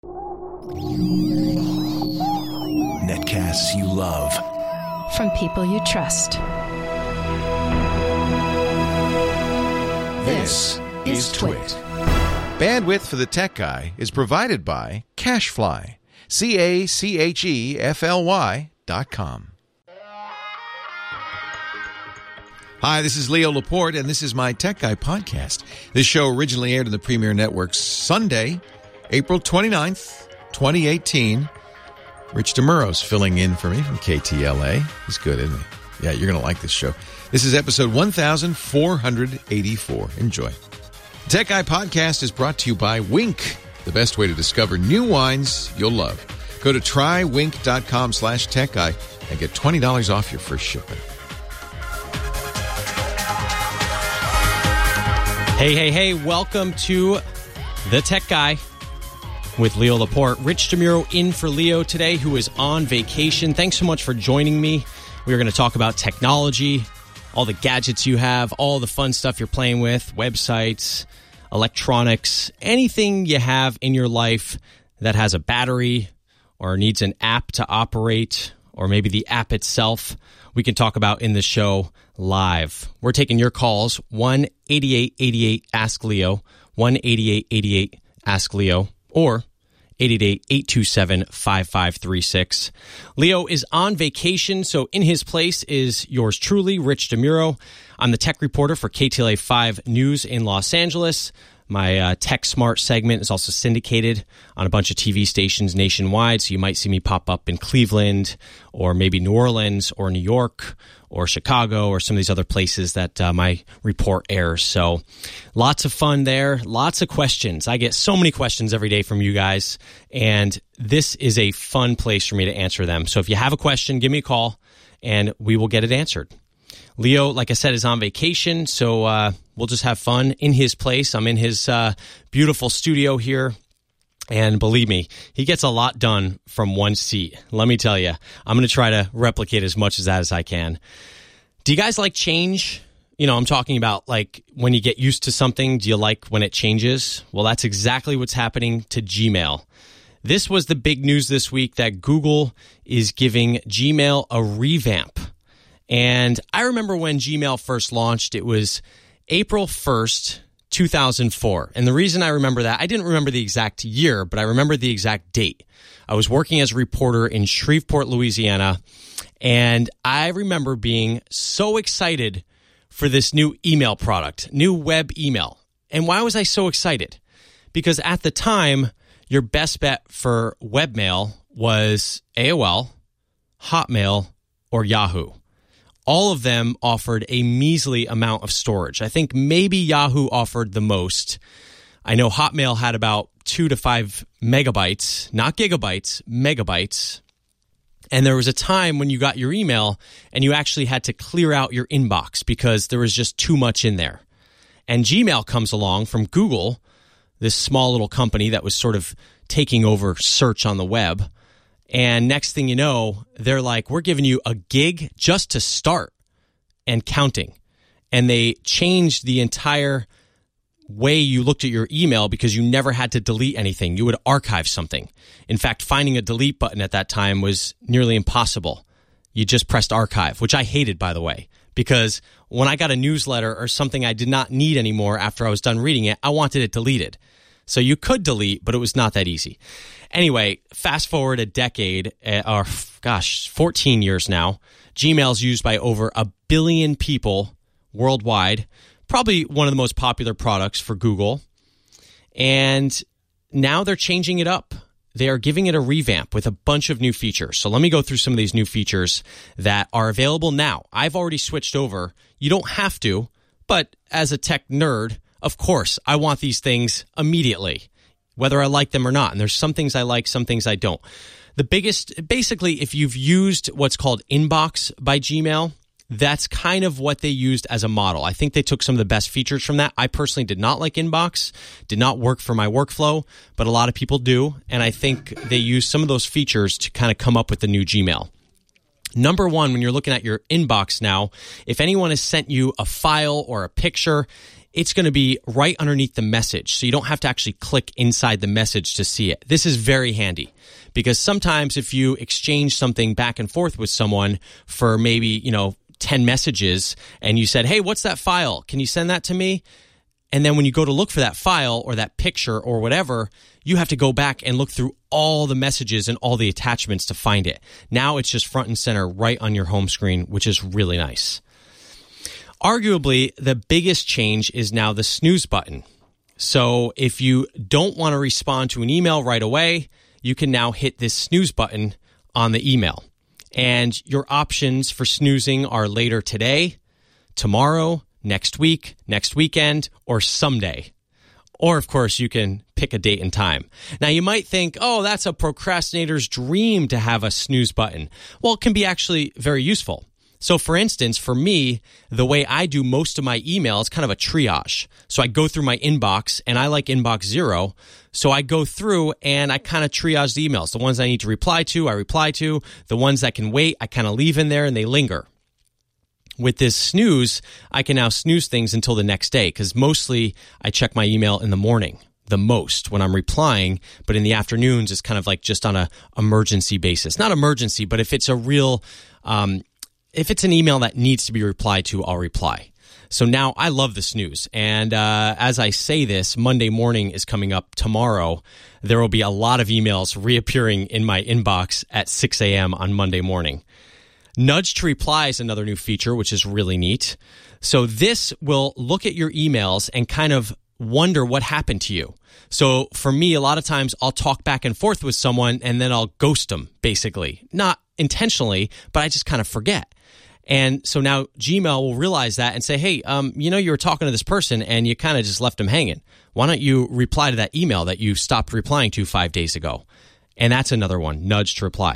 Netcasts you love. From people you trust. This is Twit. Bandwidth for the Tech Guy is provided by CacheFly. CacheFly.com. Hi, this is Leo Laporte, and this is my Tech Guy podcast. This show originally aired on the Premier Network Sunday, April 29th, 2018. Rich DeMuro's filling in for me from KTLA. He's good, isn't he? Yeah, you're going to like this show. This is episode 1484. Enjoy. The Tech Guy podcast is brought to you by Wink, the best way to discover new wines you'll love. Go to trywink.com/techguy and get $20 off your first shipment. Hey, welcome to The Tech Guy with Leo Laporte. Rich DeMuro in for Leo today, who is on vacation. Thanks so much for joining me. We're going to talk about technology, all the gadgets you have, all the fun stuff you're playing with, websites, electronics, anything you have in your life that has a battery or needs an app to operate, or maybe the app itself, we can talk about in the show live. We're taking your calls, 1-8888-ASK-LEO, 1-8888-ASK-LEO, or 888-827-5536. Leo is on vacation, so in his place is yours truly, Rich DeMuro. I'm the tech reporter for KTLA 5 News in Los Angeles. My Tech Smart segment is also syndicated on a bunch of TV stations nationwide, so you might see me pop up in Cleveland or maybe New Orleans or New York or Chicago or some of these other places that my report airs. So lots of fun there, lots of questions. I get so many questions every day from you guys, and this is a fun place for me to answer them. So if you have a question, give me a call, and we will get it answered. Leo, like I said, is on vacation, so we'll just have fun in his place. I'm in his beautiful studio here, and believe me, he gets a lot done from one seat. Let me tell you, I'm going to try to replicate as much of that as I can. Do you guys like change? You know, I'm talking about like when you get used to something, do you like when it changes? Well, that's exactly what's happening to Gmail. This was the big news this week that Google is giving Gmail a revamp. And I remember when Gmail first launched, it was April 1st, 2004. And the reason I remember that, I didn't remember the exact year, but I remember the exact date. I was working as a reporter in Shreveport, Louisiana, and I remember being so excited for this new email product, new web email. And why was I so excited? Because at the time, your best bet for webmail was AOL, Hotmail, or Yahoo. All of them offered a measly amount of storage. I think maybe Yahoo offered the most. I know Hotmail had about 2 to 5 megabytes, not gigabytes, megabytes. And there was a time when you got your email and you actually had to clear out your inbox because there was just too much in there. And Gmail comes along from Google, this small little company that was sort of taking over search on the web. And next thing you know, they're like, we're giving you a gig just to start and counting. And they changed the entire way you looked at your email because you never had to delete anything. You would archive something. In fact, finding a delete button at that time was nearly impossible. You just pressed archive, which I hated, by the way, because when I got a newsletter or something I did not need anymore after I was done reading it, I wanted it deleted. So you could delete, but it was not that easy. Anyway, fast forward a decade, 14 years now, Gmail's used by over 1 billion people worldwide, probably one of the most popular products for Google. And now they're changing it up. They are giving it a revamp with a bunch of new features. So let me go through some of these new features that are available now. I've already switched over. You don't have to, but as a tech nerd, of course, I want these things immediately, whether I like them or not. And there's some things I like, some things I don't. The biggest, basically, if you've used what's called Inbox by Gmail, that's kind of what they used as a model. I think they took some of the best features from that. I personally did not like Inbox, did not work for my workflow, but a lot of people do. And I think they used some of those features to kind of come up with the new Gmail. Number one, when you're looking at your inbox now, if anyone has sent you a file or a picture, it's going to be right underneath the message. So you don't have to actually click inside the message to see it. This is very handy because sometimes if you exchange something back and forth with someone for maybe, 10 messages and you said, hey, what's that file? Can you send that to me? And then when you go to look for that file or that picture or whatever, you have to go back and look through all the messages and all the attachments to find it. Now it's just front and center right on your home screen, which is really nice. Arguably, the biggest change is now the snooze button. So if you don't want to respond to an email right away, you can now hit this snooze button on the email. And your options for snoozing are later today, tomorrow, next week, next weekend, or someday. Or, of course, you can pick a date and time. Now, you might think, oh, that's a procrastinator's dream to have a snooze button. Well, it can be actually very useful. So, for instance, for me, the way I do most of my email is kind of a triage. So I go through my inbox, and I like inbox 0. So I go through and I kind of triage the emails. The ones I need to reply to, I reply to. The ones that can wait, I kind of leave in there and they linger. With this snooze, I can now snooze things until the next day because mostly I check my email in the morning, the most when I'm replying, but in the afternoons it's kind of like just on a emergency basis. Not emergency, but if it's a real, if it's an email that needs to be replied to, I'll reply. So now I love the snooze. And as I say this, Monday morning is coming up tomorrow. There will be a lot of emails reappearing in my inbox at 6 a.m. on Monday morning. Nudge to reply is another new feature, which is really neat. So this will look at your emails and kind of wonder what happened to you. So for me, a lot of times I'll talk back and forth with someone and then I'll ghost them, basically. Not intentionally, but I just kind of forget. And so now Gmail will realize that and say, hey, you were talking to this person and you kind of just left them hanging. Why don't you reply to that email that you stopped replying to 5 days ago? And that's another one, nudge to reply.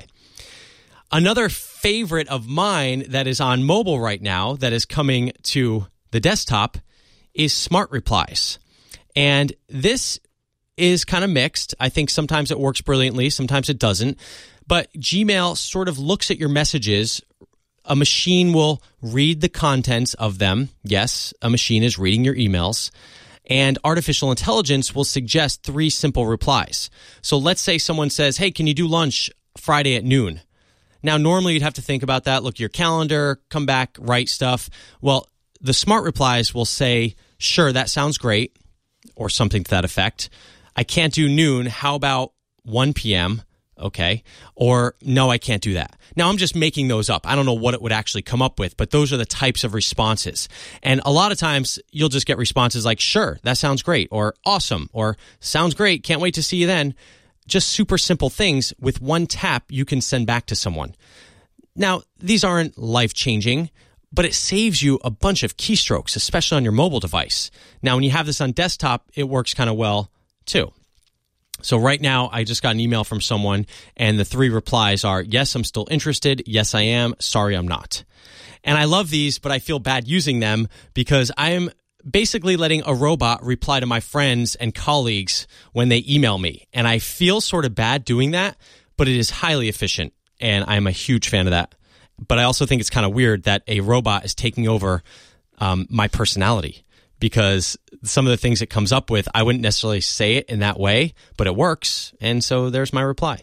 Another favorite of mine that is on mobile right now that is coming to the desktop is Smart Replies. And this is kind of mixed. I think sometimes it works brilliantly, sometimes it doesn't. But Gmail sort of looks at your messages. A machine will read the contents of them. Yes, a machine is reading your emails. And artificial intelligence will suggest 3 simple replies. So let's say someone says, hey, can you do lunch Friday at noon? Now, normally you'd have to think about that, look at your calendar, come back, write stuff. Well, the Smart Replies will say, sure, that sounds great, or something to that effect. I can't do noon. How about 1 p.m.? Okay. Or, no, I can't do that. Now, I'm just making those up. I don't know what it would actually come up with, but those are the types of responses. And a lot of times, you'll just get responses like, sure, that sounds great, or awesome, or sounds great, can't wait to see you then. Just super simple things with one tap you can send back to someone. Now, these aren't life-changing, but it saves you a bunch of keystrokes, especially on your mobile device. Now, when you have this on desktop, it works kind of well, too. So right now, I just got an email from someone, and the 3 replies are, yes, I'm still interested. Yes, I am. Sorry, I'm not. And I love these, but I feel bad using them because I am basically letting a robot reply to my friends and colleagues when they email me. And I feel sort of bad doing that, but it is highly efficient, and I'm a huge fan of that. But I also think it's kind of weird that a robot is taking over my personality because some of the things it comes up with, I wouldn't necessarily say it in that way, but it works, and so there's my reply.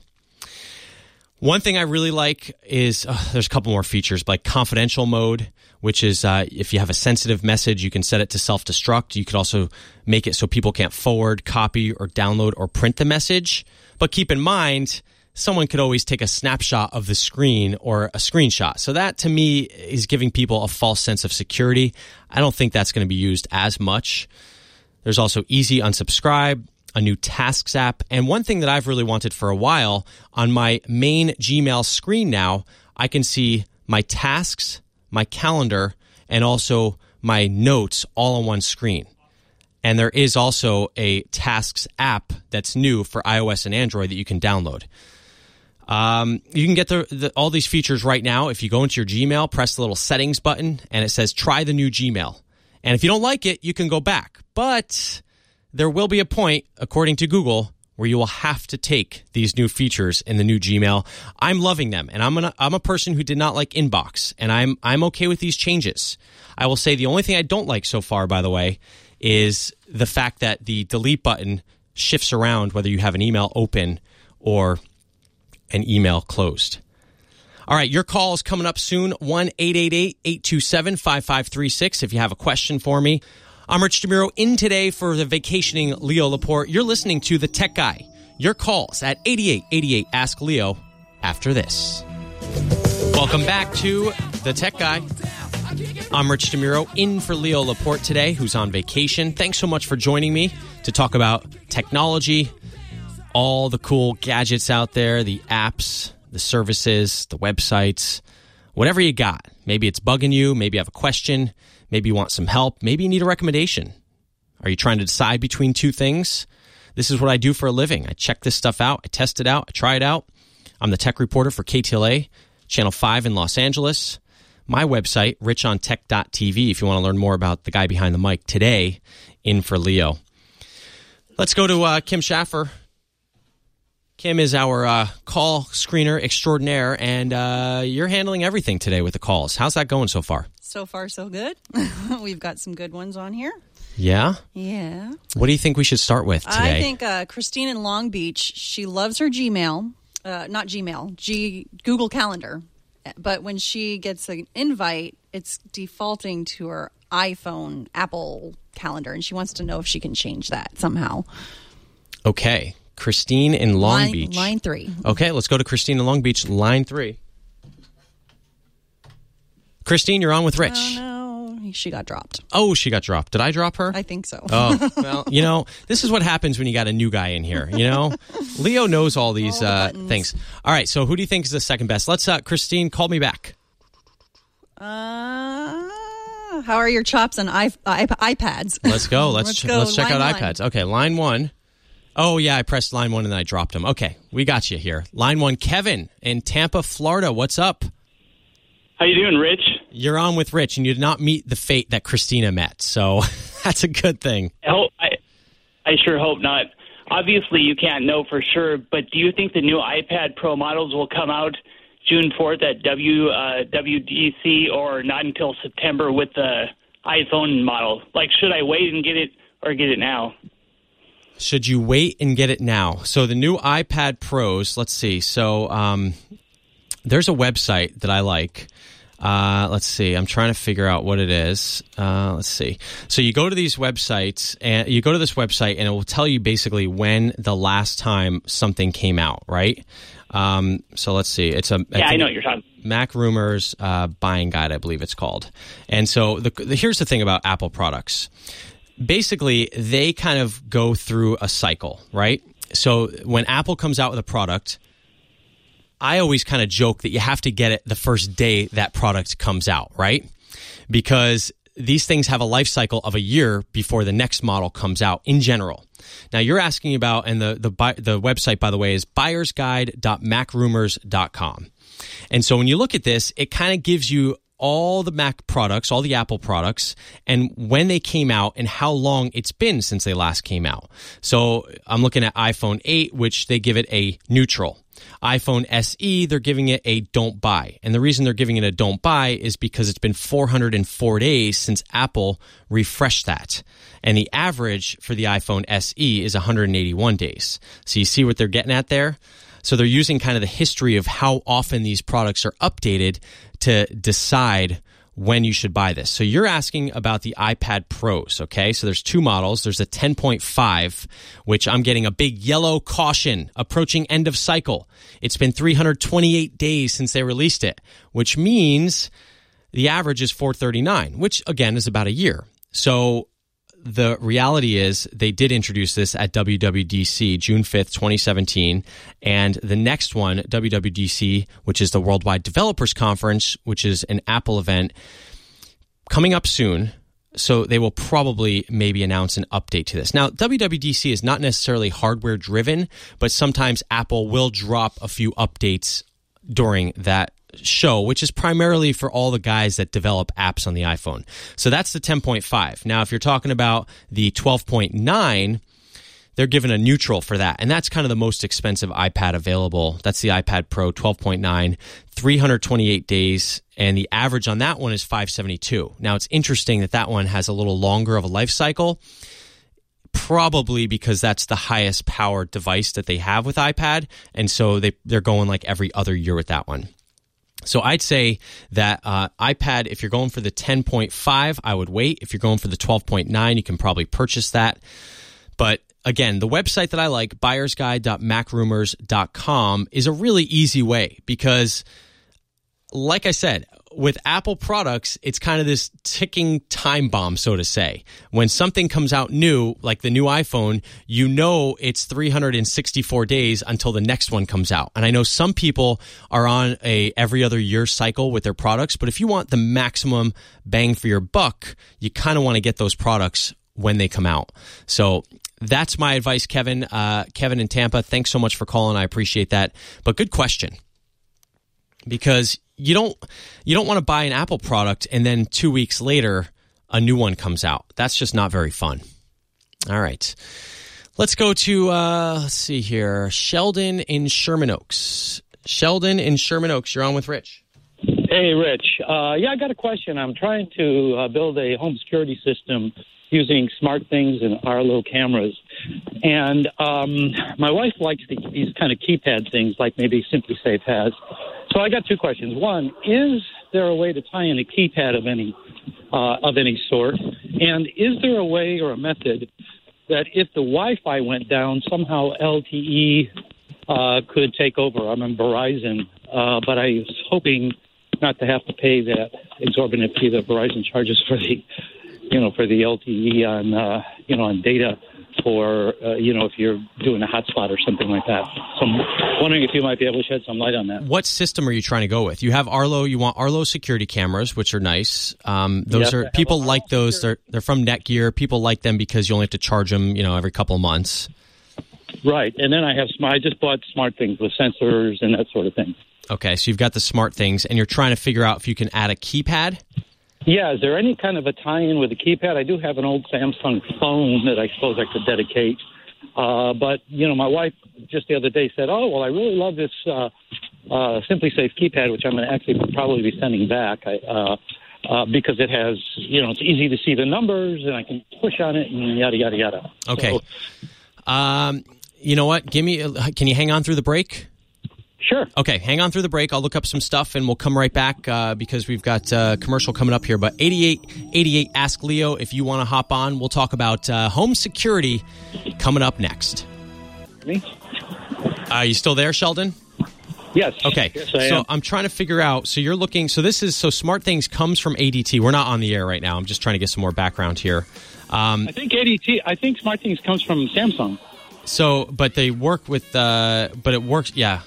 One thing I really like is, there's a couple more features, like confidential mode, which is if you have a sensitive message, you can set it to self-destruct. You could also make it so people can't forward, copy, or download or print the message. But keep in mind, someone could always take a snapshot of the screen or a screenshot. So that, to me, is giving people a false sense of security. I don't think that's going to be used as much. There's also easy unsubscribe, a new Tasks app, and one thing that I've really wanted for a while, on my main Gmail screen now, I can see my tasks, my calendar, and also my notes all on one screen. And there is also a Tasks app that's new for iOS and Android that you can download. You can get all these features right now. If you go into your Gmail, press the little settings button, and it says try the new Gmail. And if you don't like it, you can go back. But there will be a point, according to Google, where you will have to take these new features in the new Gmail. I'm loving them, and I'm a person who did not like Inbox, and I'm okay with these changes. I will say the only thing I don't like so far, by the way, is the fact that the delete button shifts around whether you have an email open or an email closed. All right, your call is coming up soon, 1-888-827-5536 if you have a question for me. I'm Rich DeMuro, in today for the vacationing Leo Laporte. You're listening to The Tech Guy. Your calls at 8888 Ask Leo after this. Welcome back to The Tech Guy. I'm Rich DeMuro, in for Leo Laporte today, who's on vacation. Thanks so much for joining me to talk about technology, all the cool gadgets out there, the apps, the services, the websites, whatever you got. Maybe it's bugging you. Maybe you have a question. Maybe you want some help. Maybe you need a recommendation. Are you trying to decide between two things? This is what I do for a living. I check this stuff out. I test it out. I try it out. I'm the tech reporter for KTLA, Channel 5 in Los Angeles. My website, richontech.tv, if you want to learn more about the guy behind the mic today, in for Leo. Let's go to Kim Schaffer. Kim is our call screener extraordinaire, and you're handling everything today with the calls. How's that going so far? So far, so good. We've got some good ones on here. Yeah? Yeah. What do you think we should start with today? I think Christine in Long Beach, she loves her Gmail. Not Gmail, Google Calendar. But when she gets an invite, it's defaulting to her iPhone, Apple Calendar, and she wants to know if she can change that somehow. Okay. Christine in Long Beach. Line 3. Okay, let's go to Christine in Long Beach, line 3. Christine, you're on with Rich. Oh, no. She got dropped. Oh, she got dropped. Did I drop her? I think so. Oh, well, this is what happens when you got a new guy in here, Leo knows all these things. All right, so who do you think is the second best? Let's, Christine, call me back. How are your chops on iPads? Let's go. Let's check out line iPads. Okay, line 1. Oh, yeah, I pressed line 1 and then I dropped him. Okay, we got you here. Line 1, Kevin in Tampa, Florida. What's up? How you doing, Rich? You're on with Rich, and you did not meet the fate that Christina met, so that's a good thing. I sure hope not. Obviously, you can't know for sure, but do you think the new iPad Pro models will come out June 4th at WWDC or not until September with the iPhone model? Like, should I wait and get it or get it now? Should you wait and get it now? So the new iPad Pros, let's see. So there's a website that I like. Let's see. I'm trying to figure out what it is. Let's see. So you go to these websites, and you go to this website, and it will tell you basically when the last time something came out, right? So let's see. It's I know what you're talking. Mac Rumors Buying Guide, I believe it's called. And so here's the thing about Apple products. Basically, they kind of go through a cycle, right? So when Apple comes out with a product, I always kind of joke that you have to get it the first day that product comes out, right? Because these things have a life cycle of a year before the next model comes out in general. Now, you're asking about, and the website, by the way, is buyersguide.macrumors.com. And so when you look at this, it kind of gives you all the Mac products, all the Apple products, and when they came out and how long it's been since they last came out. So I'm looking at iPhone 8, which they give it a neutral. iPhone SE, they're giving it a don't buy. And the reason they're giving it a don't buy is because it's been 404 days since Apple refreshed that. And the average for the iPhone SE is 181 days. So you see what they're getting at there? So they're using kind of the history of how often these products are updated to decide when you should buy this. So you're asking about the iPad Pros, okay? So there's two models. There's a 10.5, which I'm getting a big yellow caution, approaching end of cycle. It's been 328 days since they released it, which means the average is 439, which again is about a year. So the reality is they did introduce this at WWDC, June 5th, 2017. And the next one, WWDC, which is the Worldwide Developers Conference, which is an Apple event, coming up soon. So they will probably maybe announce an update to this. Now, WWDC is not necessarily hardware driven, but sometimes Apple will drop a few updates during that show, which is primarily for all the guys that develop apps on the iPhone. So that's the 10.5. Now, if you're talking about the 12.9, they're given a neutral for that. And that's kind of the most expensive iPad available. That's the iPad Pro 12.9, 328 days. And the average on that one is 572. Now, it's interesting that that one has a little longer of a life cycle, probably because that's the highest powered device that they have with iPad. And so they're going like every other year with that one. So I'd say that iPad, if you're going for the 10.5, I would wait. If you're going for the 12.9, you can probably purchase that. But again, the website that I like, buyersguide.macrumors.com, is a really easy way because, like I said, with Apple products, it's kind of this ticking time bomb, so to say. When something comes out new, like the new iPhone, you know it's 364 days until the next one comes out. And I know some people are on a every other year cycle with their products, but if you want the maximum bang for your buck, you kind of want to get those products when they come out. So that's my advice, Kevin. Kevin in Tampa, thanks so much for calling. I appreciate that. But good question. Because you don't want to buy an Apple product and then 2 weeks later a new one comes out. That's just not very fun. All right. Let's go to let's see here. Sheldon in Sherman Oaks. Sheldon in Sherman Oaks, you're on with Rich. Hey, Rich. I got a question. I'm trying to build a home security system using SmartThings and Arlo cameras. And my wife likes these kind of keypad things like maybe SimpliSafe has. So I got two questions. One, is there a way to tie in a keypad of any sort? And is there a way or a method that if the Wi-Fi went down, somehow LTE could take over? I'm on Verizon, but I was hoping not to have to pay that exorbitant fee that Verizon charges for the LTE on data for, if you're doing a hotspot or something like that. So I'm wondering if you might be able to shed some light on that. What system are you trying to go with? You have Arlo. You want Arlo security cameras, which are nice. People like those. They're from Netgear. People like them because you only have to charge them, every couple of months. Right. And then I just bought SmartThings with sensors and that sort of thing. Okay. So you've got the SmartThings, and you're trying to figure out if you can add a keypad? Yeah, is there any kind of a tie-in with a keypad? I do have an old Samsung phone that I suppose I could dedicate. But, my wife just the other day said, oh, well, I really love this SimpliSafe keypad, which I'm going to actually probably be sending back because it has, it's easy to see the numbers and I can push on it and yada, yada, yada. Okay. So, you know what? can you hang on through the break? Sure. Okay, hang on through the break. I'll look up some stuff, and we'll come right back because we've got a commercial coming up here. But 8888 Ask Leo, if you want to hop on, we'll talk about home security coming up next. Me? Are you still there, Sheldon? Yes. Okay. Yes, I am. I'm trying to figure out, so you're looking, so SmartThings comes from ADT. We're not on the air right now. I'm just trying to get some more background here. I think SmartThings comes from Samsung. So, but they work with, but it works, yeah.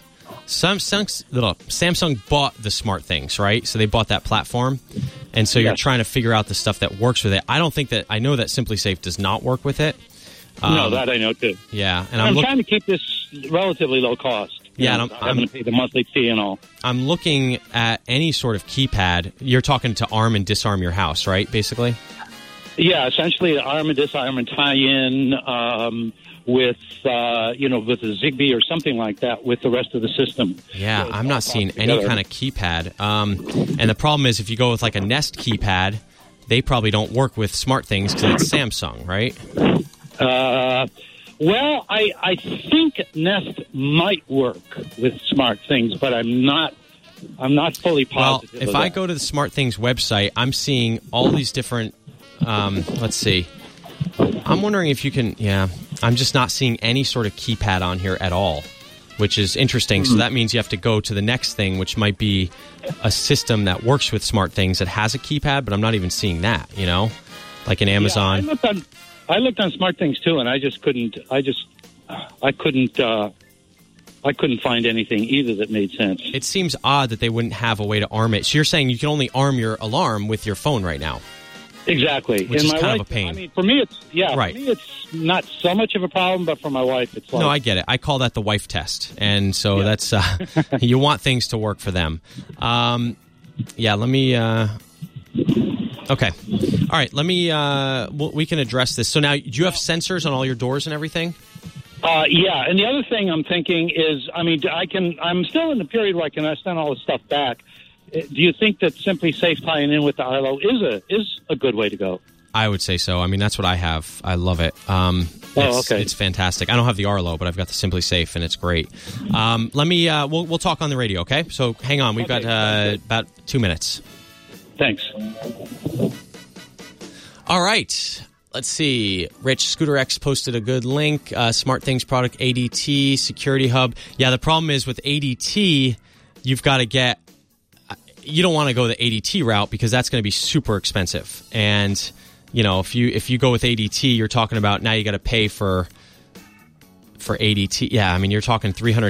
Samsung bought the SmartThings, right? So they bought that platform, and so you're trying to figure out the stuff that works with it. I know that SimpliSafe does not work with it. No, that I know too. Yeah, and I'm trying to keep this relatively low cost. Yeah, I'm going to pay the monthly fee and all. I'm looking at any sort of keypad. You're talking to arm and disarm your house, right? Basically. Yeah, essentially arm and disarm and tie in. With a Zigbee or something like that with the rest of the system. Yeah, I'm not seeing any kind of keypad. And the problem is if you go with like a Nest keypad, they probably don't work with SmartThings because it's Samsung, right? Well, I think Nest might work with SmartThings, but I'm not fully positive. Well, if I go to the SmartThings website, I'm seeing all these different, let's see. I'm wondering if you can, I'm just not seeing any sort of keypad on here at all, which is interesting. So that means you have to go to the next thing, which might be a system that works with SmartThings that has a keypad, but I'm not even seeing that, like in Amazon. Yeah, I looked on SmartThings too, and I couldn't find anything either that made sense. It seems odd that they wouldn't have a way to arm it. So you're saying you can only arm your alarm with your phone right now. Exactly. Which and is my kind wife, of a pain. I mean, for me, it's right. For me, it's not so much of a problem, but for my wife, it's like... No, I get it. I call that the wife test. And so that's... you want things to work for them. Let me... Okay. All right, let me... we can address this. So now, do you have sensors on all your doors and everything? Yeah, and the other thing I'm thinking is, I'm still in the period where I can send all this stuff back. Do you think that Simply Safe tying in with the Arlo is a good way to go? I would say so. I mean, that's what I have. I love it. Okay. It's fantastic. I don't have the Arlo, but I've got the Simply Safe, and it's great. Let me. We'll talk on the radio, okay? So hang on. We've got about 2 minutes. Thanks. All right. Let's see. Rich, Scooter X posted a good link. Smart Things product, ADT, Security Hub. Yeah, the problem is with ADT, you've got to get... You don't want to go the ADT route because that's going to be super expensive. And, if you go with ADT, you're talking about now you got to pay for ADT. Yeah, I mean, you're talking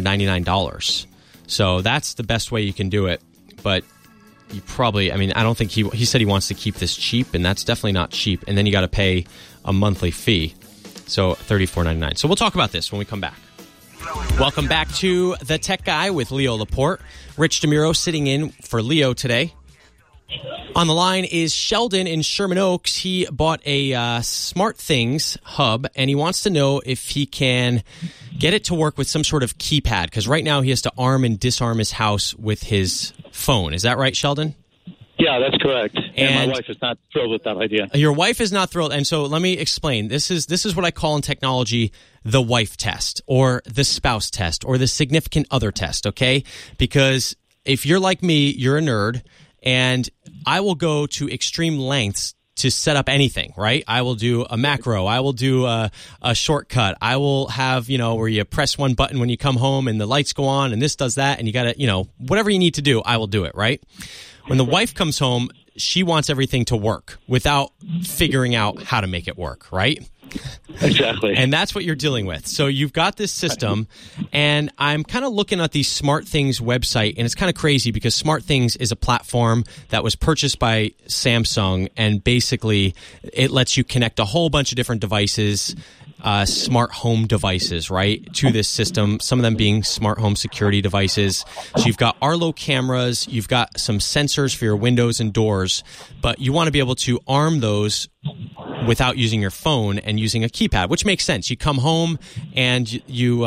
$399. So that's the best way you can do it. But you probably, I don't think he said he wants to keep this cheap, and that's definitely not cheap. And then you got to pay a monthly fee. So $34.99. So we'll talk about this when we come back. Welcome back to The Tech Guy with Leo Laporte. Rich DeMuro sitting in for Leo today. On the line is Sheldon in Sherman Oaks. He bought a Smart Things hub, and he wants to know if he can get it to work with some sort of keypad, because right now he has to arm and disarm his house with his phone. Is that right, Sheldon? Yeah, that's correct. And my wife is not thrilled with that idea. Your wife is not thrilled. And so let me explain. This is what I call in technology the wife test, or the spouse test, or the significant other test, okay? Because if you're like me, you're a nerd, and I will go to extreme lengths to set up anything, right? I will do a macro. I will do a shortcut. I will have, where you press one button when you come home and the lights go on and this does that, and you got to, whatever you need to do, I will do it, right? When the wife comes home, she wants everything to work without figuring out how to make it work, right? Exactly. And that's what you're dealing with. So you've got this system, and I'm kind of looking at the Smart Things website, and it's kind of crazy because Smart Things is a platform that was purchased by Samsung, and basically it lets you connect a whole bunch of different devices, smart home devices, right, to this system, some of them being smart home security devices. So you've got Arlo cameras, you've got some sensors for your windows and doors, but you want to be able to arm those without using your phone and using a keypad, which makes sense. You come home and you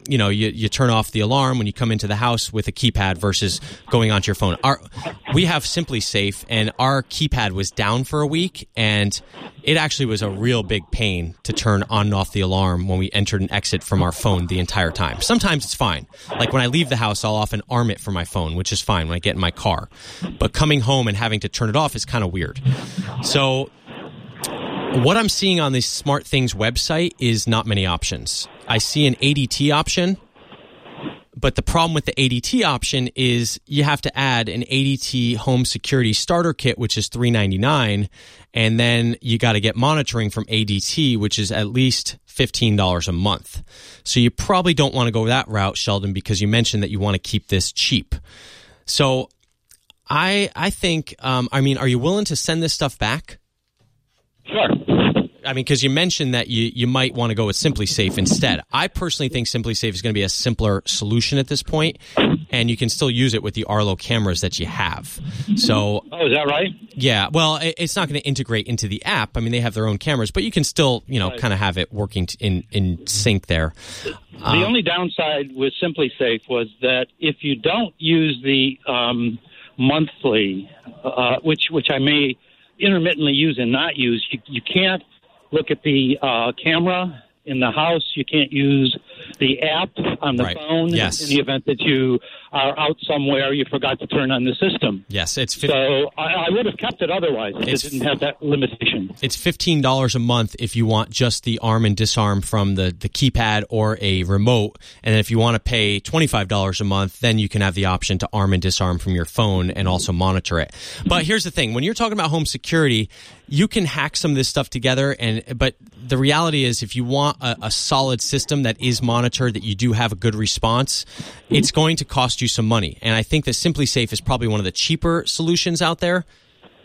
turn off the alarm when you come into the house with a keypad versus going onto your phone. We have Simply Safe, and our keypad was down for a week, and it actually was a real big pain to turn on and off the alarm when we entered and exit from our phone the entire time. Sometimes it's fine. Like when I leave the house, I'll often arm it from my phone, which is fine when I get in my car. But coming home and having to turn it off is kind of weird. So what I'm seeing on the Smart Things website is not many options. I see an ADT option, but the problem with the ADT option is you have to add an ADT Home Security Starter Kit, which is $399, and then you got to get monitoring from ADT, which is at least $15 a month. So you probably don't want to go that route, Sheldon, because you mentioned that you want to keep this cheap. So I think, are you willing to send this stuff back? Sure. Because you mentioned that you might want to go with Simply Safe instead. I personally think Simply Safe is going to be a simpler solution at this point, and you can still use it with the Arlo cameras that you have. So, oh, is that right? Yeah. Well, it's not going to integrate into the app. They have their own cameras, but you can still, kind of have it working in sync there. The only downside with Simply Safe was that if you don't use the monthly, which I may intermittently use and not use, you can't look at the camera in the house. You can't use the app on the phone. Yes. In the event that you are out somewhere, you forgot to turn on the system. Yes, so I would have kept it otherwise. It didn't have that limitation. It's $15 a month if you want just the arm and disarm from the keypad or a remote. And if you want to pay $25 a month, then you can have the option to arm and disarm from your phone and also monitor it. But here's the thing. When you're talking about home security, you can hack some of this stuff together, but the reality is if you want a solid system that is monitored, that you do have a good response, it's going to cost you some money. And I think that Simply Safe is probably one of the cheaper solutions out there.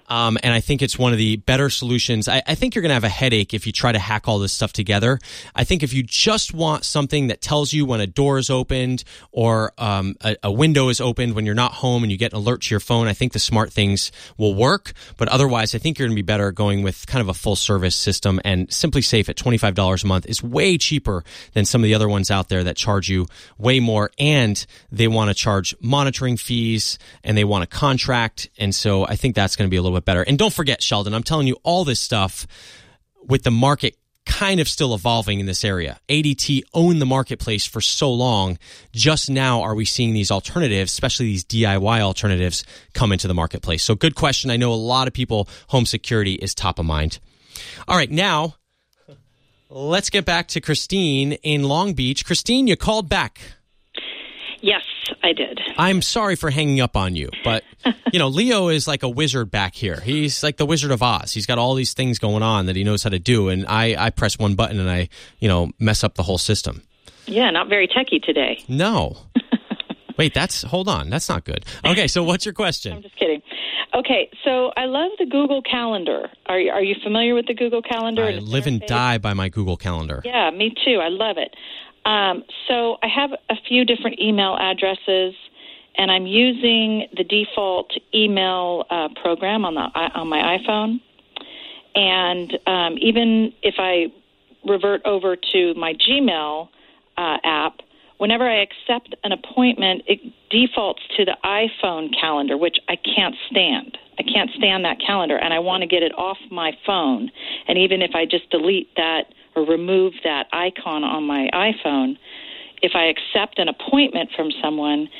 And I think it's one of the better solutions. I think you're going to have a headache if you try to hack all this stuff together. I think if you just want something that tells you when a door is opened or a window is opened when you're not home and you get an alert to your phone, I think the smart things will work. But otherwise, I think you're going to be better going with kind of a full service system. And Simply Safe at $25 a month is way cheaper than some of the other ones out there that charge you way more. And they want to charge monitoring fees and they want a contract. And so I think that's going to be a little bit better. And don't forget, Sheldon, I'm telling you all this stuff with the market kind of still evolving in this area. ADT owned the marketplace for so long. Just now are we seeing these alternatives, especially these DIY alternatives, come into the marketplace. So good question. I know a lot of people, home security is top of mind. All right, now let's get back to Christine in Long Beach. Christine, you called back. Yes, I did. I'm sorry for hanging up on you, but, Leo is like a wizard back here. He's like the Wizard of Oz. He's got all these things going on that he knows how to do, and I press one button and I, mess up the whole system. Yeah, not very techie today. No. Wait, hold on. That's not good. Okay, so what's your question? I'm just kidding. Okay, so I love the Google Calendar. Are you familiar with the Google Calendar? I live and die by my Google Calendar. Yeah, me too. I love it. So I have a few different email addresses, and I'm using the default email program on my iPhone. And even if I revert over to my Gmail app, whenever I accept an appointment, it defaults to the iPhone calendar, which I can't stand. I can't stand that calendar, and I want to get it off my phone. And even if I just delete that or remove that icon on my iPhone, if I accept an appointment from someone,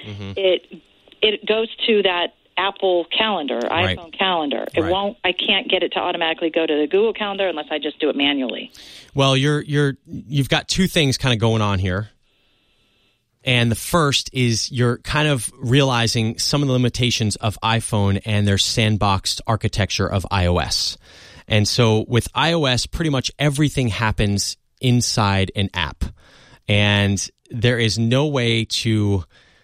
it goes to that Apple calendar, iPhone calendar. It won't. I can't get it to automatically go to the Google Calendar unless I just do it manually. Well, you've got two things kind of going on here. And the first is you're kind of realizing some of the limitations of iPhone and their sandboxed architecture of iOS. And so with iOS, pretty much everything happens inside an app. And there is no way to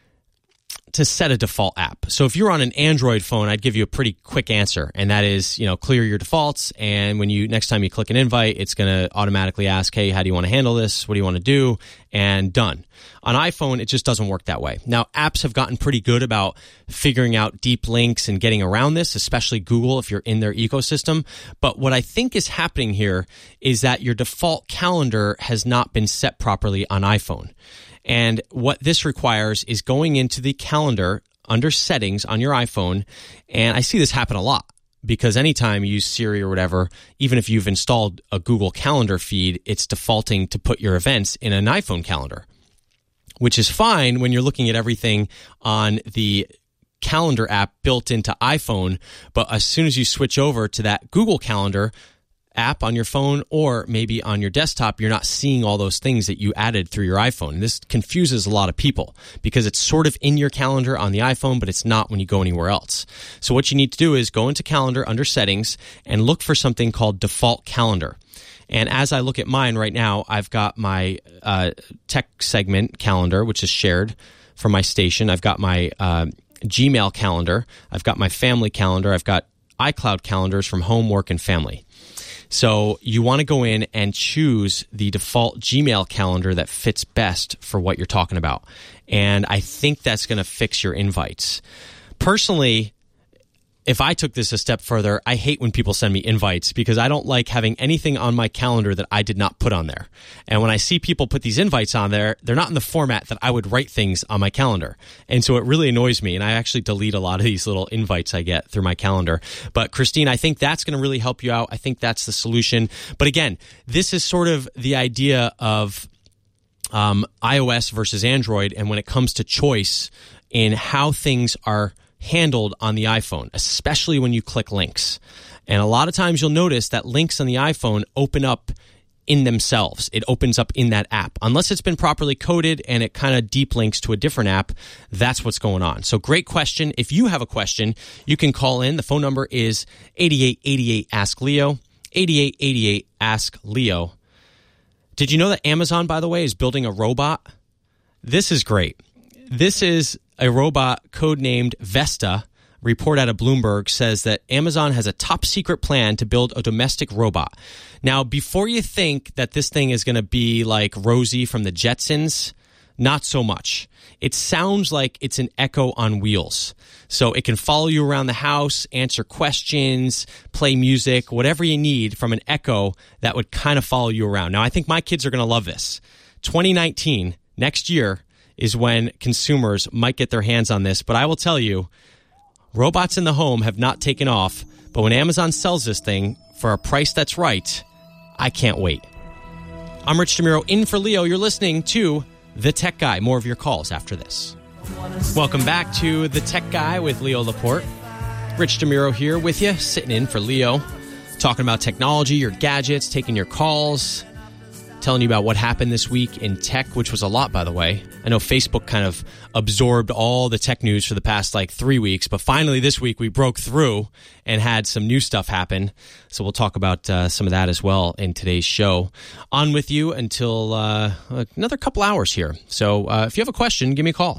set a default app. So if you're on an Android phone, I'd give you a pretty quick answer. And that is, clear your defaults. And next time you click an invite, it's going to automatically ask, hey, how do you want to handle this? What do you want to do? And done. On iPhone, it just doesn't work that way. Now, apps have gotten pretty good about figuring out deep links and getting around this, especially Google if you're in their ecosystem. But what I think is happening here is that your default calendar has not been set properly on iPhone. And what this requires is going into the calendar under settings on your iPhone. And I see this happen a lot because anytime you use Siri or whatever, even if you've installed a Google Calendar feed, it's defaulting to put your events in an iPhone calendar, which is fine when you're looking at everything on the calendar app built into iPhone. But as soon as you switch over to that Google Calendar app on your phone or maybe on your desktop, you're not seeing all those things that you added through your iPhone. And this confuses a lot of people because it's sort of in your calendar on the iPhone, but it's not when you go anywhere else. So what you need to do is go into Calendar under Settings and look for something called Default Calendar. And as I look at mine right now, I've got my tech segment calendar, which is shared from my station. I've got my Gmail calendar. I've got my family calendar. I've got iCloud calendars from home, work, and family. So you want to go in and choose the default Gmail calendar that fits best for what you're talking about. And I think that's going to fix your invites. Personally, if I took this a step further, I hate when people send me invites because I don't like having anything on my calendar that I did not put on there. And when I see people put these invites on there, they're not in the format that I would write things on my calendar. And so it really annoys me. And I actually delete a lot of these little invites I get through my calendar. But Christine, I think that's going to really help you out. I think that's the solution. But again, this is sort of the idea of iOS versus Android. And when it comes to choice in how things are handled on the iPhone, especially when you click links. And a lot of times you'll notice that links on the iPhone open up in themselves. It opens up in that app. Unless it's been properly coded and it kind of deep links to a different app, that's what's going on. So great question. If you have a question, you can call in. The phone number is 8888-ASK-LEO, 8888-ASK-LEO. Did you know that Amazon, by the way, is building a robot? This is great. This is a robot codenamed Vesta, report out of Bloomberg says that Amazon has a top secret plan to build a domestic robot. Now, before you think that this thing is going to be like Rosie from the Jetsons, not so much. It sounds like it's an Echo on wheels. So it can follow you around the house, answer questions, play music, whatever you need from an Echo that would kind of follow you around. Now, I think my kids are going to love this. 2019, next year, is when consumers might get their hands on this. But I will tell you, robots in the home have not taken off. But when Amazon sells this thing for a price that's right, I can't wait. I'm Rich DeMuro in for Leo. You're listening to The Tech Guy. More of your calls after this. Welcome back to The Tech Guy with Leo Laporte. Rich DeMuro here with you, sitting in for Leo, talking about technology, your gadgets, taking your calls, telling you about what happened this week in tech, which was a lot, by the way. I know Facebook kind of absorbed all the tech news for the past 3 weeks, but finally this week we broke through and had some new stuff happen. So we'll talk about some of that as well in today's show. On with you until another couple hours here. So if you have a question, give me a call.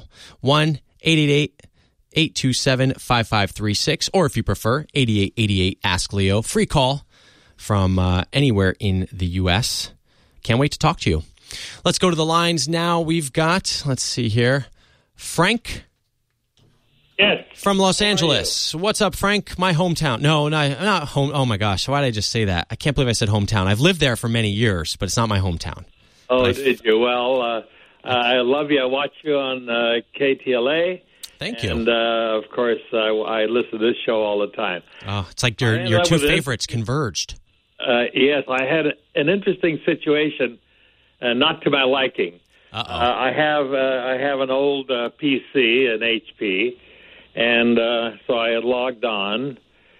1-888-827-5536, or if you prefer, 8888-ASK-LEO. Free call from anywhere in the U.S. Can't wait to talk to you. Let's go to the lines now. We've got, let's see here, Frank. Yes. From Los Angeles. What's up, Frank? My hometown. No, not home. Oh, my gosh. Why did I just say that? I can't believe I said hometown. I've lived there for many years, but it's not my hometown. Oh, did you? Well, I love you. I watch you on KTLA. Thank you. And, of course, I listen to this show all the time. Oh, it's like your two favorites converged. Yes, I had an interesting situation, not to my liking. I have an old PC, an HP, and so I had logged on.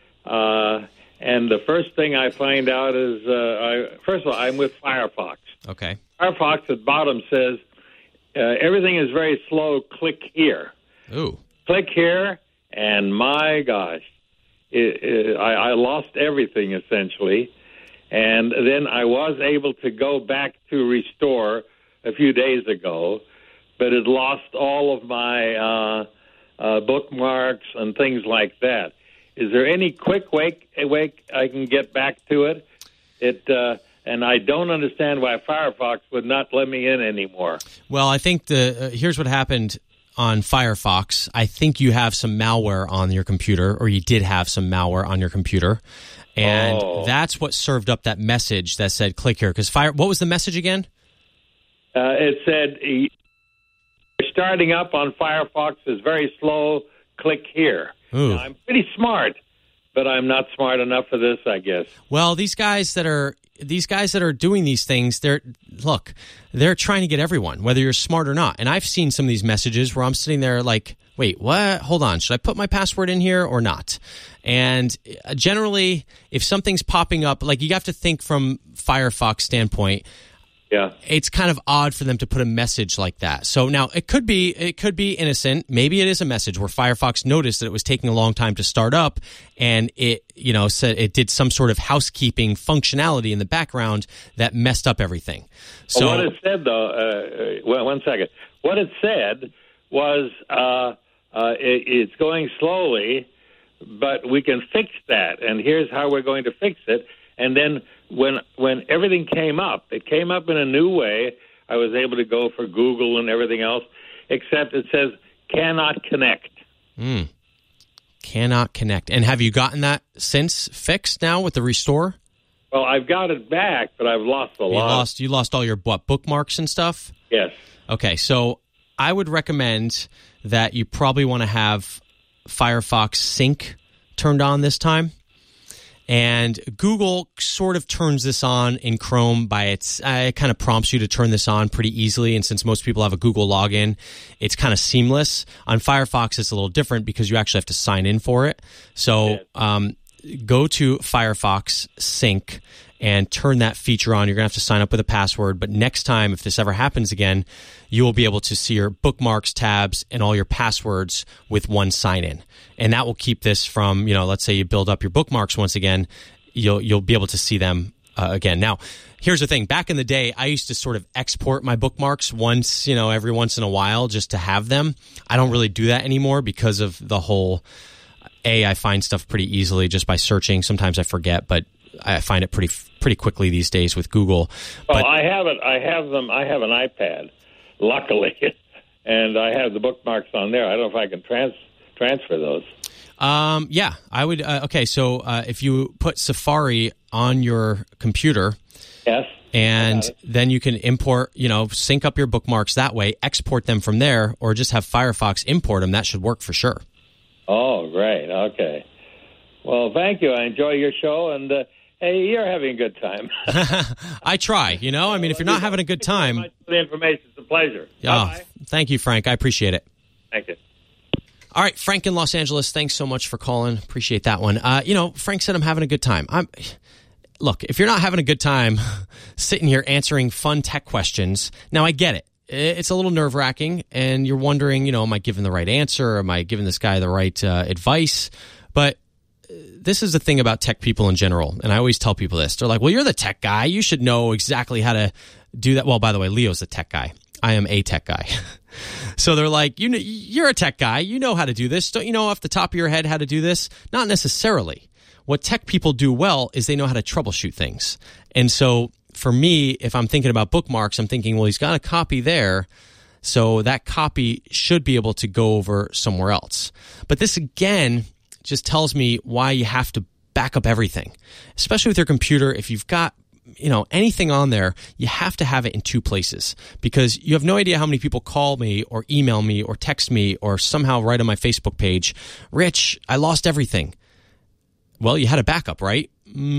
And the first thing I find out is, first of all, I'm with Firefox. Okay. Firefox at bottom says, everything is very slow, click here. Ooh. Click here, and my gosh, I lost everything, essentially. And then I was able to go back to restore a few days ago, but it lost all of my bookmarks and things like that. Is there any quick way I can get back to it? And I don't understand why Firefox would not let me in anymore. Well, I think here's what happened on Firefox. I think you have some malware on your computer, or you did have some malware on your computer. And that's what served up that message that said, click here. Because what was the message again? It said, starting up on Firefox is very slow. Click here. Now, I'm pretty smart, but I'm not smart enough for this, I guess. Well, these guys that are doing these things, they're trying to get everyone, whether you're smart or not. And I've seen some of these messages where I'm sitting there like, wait, what? Hold on. Should I put my password in here or not? And generally, if something's popping up, you have to think from Firefox standpoint. Yeah. It's kind of odd for them to put a message like that. So now it could be innocent. Maybe it is a message where Firefox noticed that it was taking a long time to start up, and it said it did some sort of housekeeping functionality in the background that messed up everything. So what it said, though, one second. What it said was it's going slowly, but we can fix that, and here's how we're going to fix it. And then when everything came up, it came up in a new way. I was able to go for Google and everything else, except it says cannot connect. Cannot connect. And have you gotten that since fixed now with the restore? Well, I've got it back, but I've lost a lot. You lost all your bookmarks and stuff? Yes. Okay, so I would recommend that you probably want to have Firefox Sync turned on this time. And Google sort of turns this on in Chrome it kind of prompts you to turn this on pretty easily. And since most people have a Google login, it's kind of seamless. On Firefox, it's a little different because you actually have to sign in for it. So go to Firefox Sync and turn that feature on. You're going to have to sign up with a password. But next time, if this ever happens again, you will be able to see your bookmarks, tabs, and all your passwords with one sign-in. And that will keep this from, let's say you build up your bookmarks once again, you'll be able to see them again. Now, here's the thing. Back in the day, I used to sort of export my bookmarks every once in a while just to have them. I don't really do that anymore because of the whole I find stuff pretty easily just by searching. Sometimes I forget, but I find it pretty quickly these days with Google. Well, I have it. I have them. I have an iPad, luckily, and I have the bookmarks on there. I don't know if I can transfer those. Yeah, I would. Okay, so if you put Safari on your computer, yes, and then you can import, sync up your bookmarks that way, export them from there, or just have Firefox import them. That should work for sure. Oh, great. Okay. Well, thank you. I enjoy your show, and hey, you're having a good time. I try. If you're not having a good time, the information. It's a pleasure. Oh, thank you, Frank. I appreciate it. Thank you. All right, Frank in Los Angeles, thanks so much for calling. Appreciate that one. Frank said I'm having a good time. Look, if you're not having a good time sitting here answering fun tech questions, now I get it. It's a little nerve-wracking, and you're wondering, am I giving the right answer? Am I giving this guy the right advice? But this is the thing about tech people in general, and I always tell people this. They're like, well, you're the tech guy. You should know exactly how to do that. Well, by the way, Leo's the tech guy. I am a tech guy. So they're like, you're a tech guy. You know how to do this. Don't you know off the top of your head how to do this? Not necessarily. What tech people do well is they know how to troubleshoot things. And so for me, if I'm thinking about bookmarks, I'm thinking, well, he's got a copy there, so that copy should be able to go over somewhere else. But this, again, just tells me why you have to back up everything, especially with your computer. If you've got anything on there, you have to have it in two places, because you have no idea how many people call me or email me or text me or somehow write on my Facebook page, Rich, I lost everything. Well, you had a backup, right?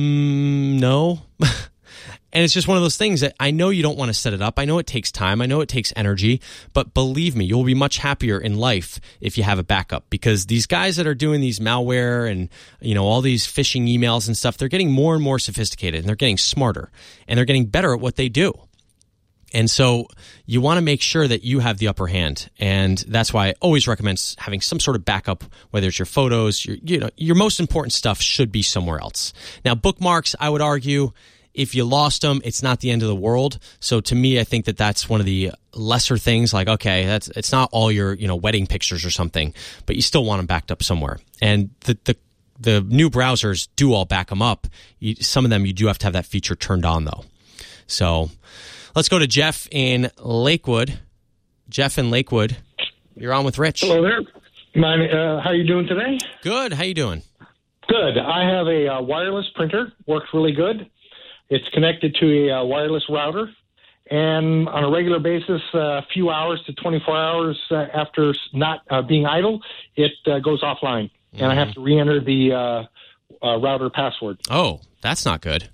No. And it's just one of those things that I know you don't want to set it up. I know it takes time. I know it takes energy. But believe me, you'll be much happier in life if you have a backup, because these guys that are doing these malware and, all these phishing emails and stuff, they're getting more and more sophisticated, and they're getting smarter, and they're getting better at what they do. And so you want to make sure that you have the upper hand. And that's why I always recommend having some sort of backup, whether it's your photos, your most important stuff should be somewhere else. Now, bookmarks, I would argue, if you lost them, it's not the end of the world. So to me, I think that that's one of the lesser things. Like, okay, it's not all your wedding pictures or something, but you still want them backed up somewhere. And the new browsers do all back them up. Some of them you do have to have that feature turned on, though. So let's go to Jeff in Lakewood. Jeff in Lakewood, you're on with Rich. Hello there. How are you doing today? Good. How you doing? Good. I have a wireless printer. Works really good. It's connected to a wireless router, and on a regular basis, a few hours to 24 hours after not being idle, it goes offline, and I have to re-enter the router password. Oh, that's not good.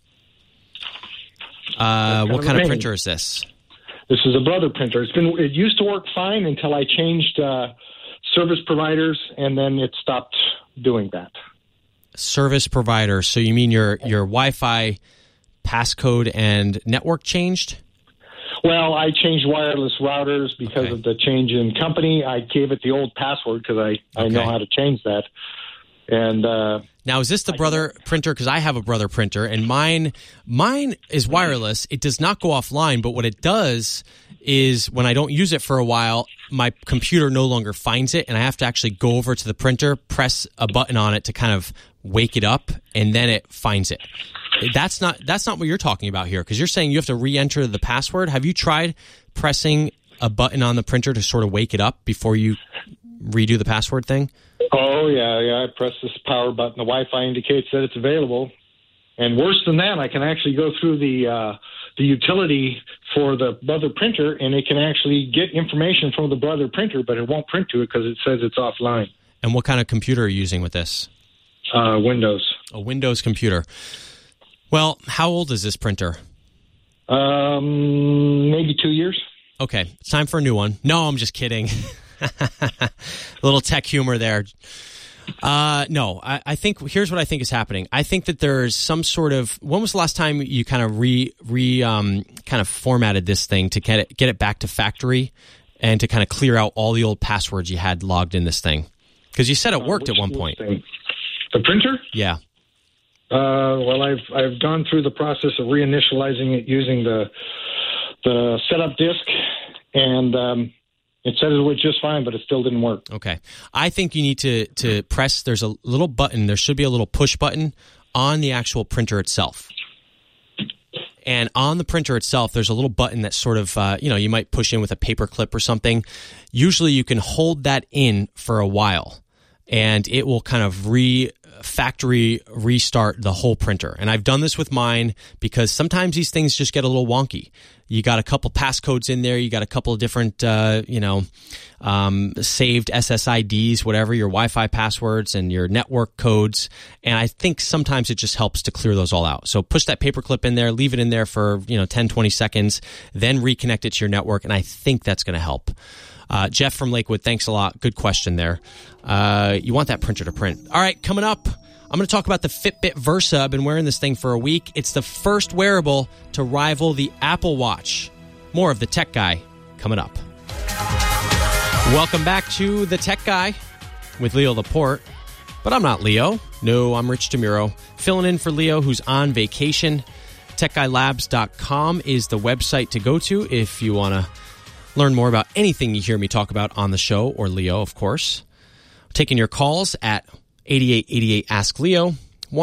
What kind of printer is this? This is a Brother printer. It used to work fine until I changed service providers, and then it stopped doing that. Service provider. So you mean your Wi-Fi passcode and network changed? Well, I changed wireless routers because of the change in company. I gave it the old password because I know how to change that. And now, is this the Brother printer? Because I have a Brother printer, and mine is wireless. It does not go offline, but what it does is when I don't use it for a while, my computer no longer finds it, and I have to actually go over to the printer, press a button on it to kind of wake it up, and then it finds it. That's not what you're talking about here, because you're saying you have to re-enter the password. Have you tried pressing a button on the printer to sort of wake it up before you redo the password thing? Oh, yeah. I press this power button. The Wi-Fi indicates that it's available. And worse than that, I can actually go through the utility for the Brother printer, and it can actually get information from the Brother printer, but it won't print to it because it says it's offline. And what kind of computer are you using with this? Windows. A Windows computer. Well, how old is this printer? Maybe 2 years. Okay, it's time for a new one. No, I'm just kidding. A little tech humor there. No, I think here's what I think is happening. I think that there's some sort of. When was the last time you kind of formatted this thing to get it back to factory and to kind of clear out all the old passwords you had logged in this thing? Because you said it worked at one point. The printer? Yeah. Well, I've gone through the process of reinitializing it using the setup disk, and It said it would just fine, but it still didn't work. Okay. I think you need to press, there's a little button, there should be a little push button on the actual printer itself. And on the printer itself, there's a little button that sort of, you might push in with a paper clip or something. Usually you can hold that in for a while, and it will kind of factory restart the whole printer. And I've done this with mine because sometimes these things just get a little wonky. You got a couple passcodes in there. You got a couple of different, saved SSIDs, whatever, your Wi-Fi passwords and your network codes. And I think sometimes it just helps to clear those all out. So push that paperclip in there, leave it in there for, 10, 20 seconds, then reconnect it to your network. And I think that's going to help. Jeff from Lakewood, thanks a lot. Good question there. You want that printer to print. All right, coming up, I'm going to talk about the Fitbit Versa. I've been wearing this thing for a week. It's the first wearable to rival the Apple Watch. More of the Tech Guy coming up. Welcome back to the Tech Guy with Leo Laporte. But I'm not Leo. No, I'm Rich DeMuro, filling in for Leo, who's on vacation. TechGuyLabs.com is the website to go to if you want to learn more about anything you hear me talk about on the show, or Leo, of course. Taking your calls at 8888-ASK-LEO,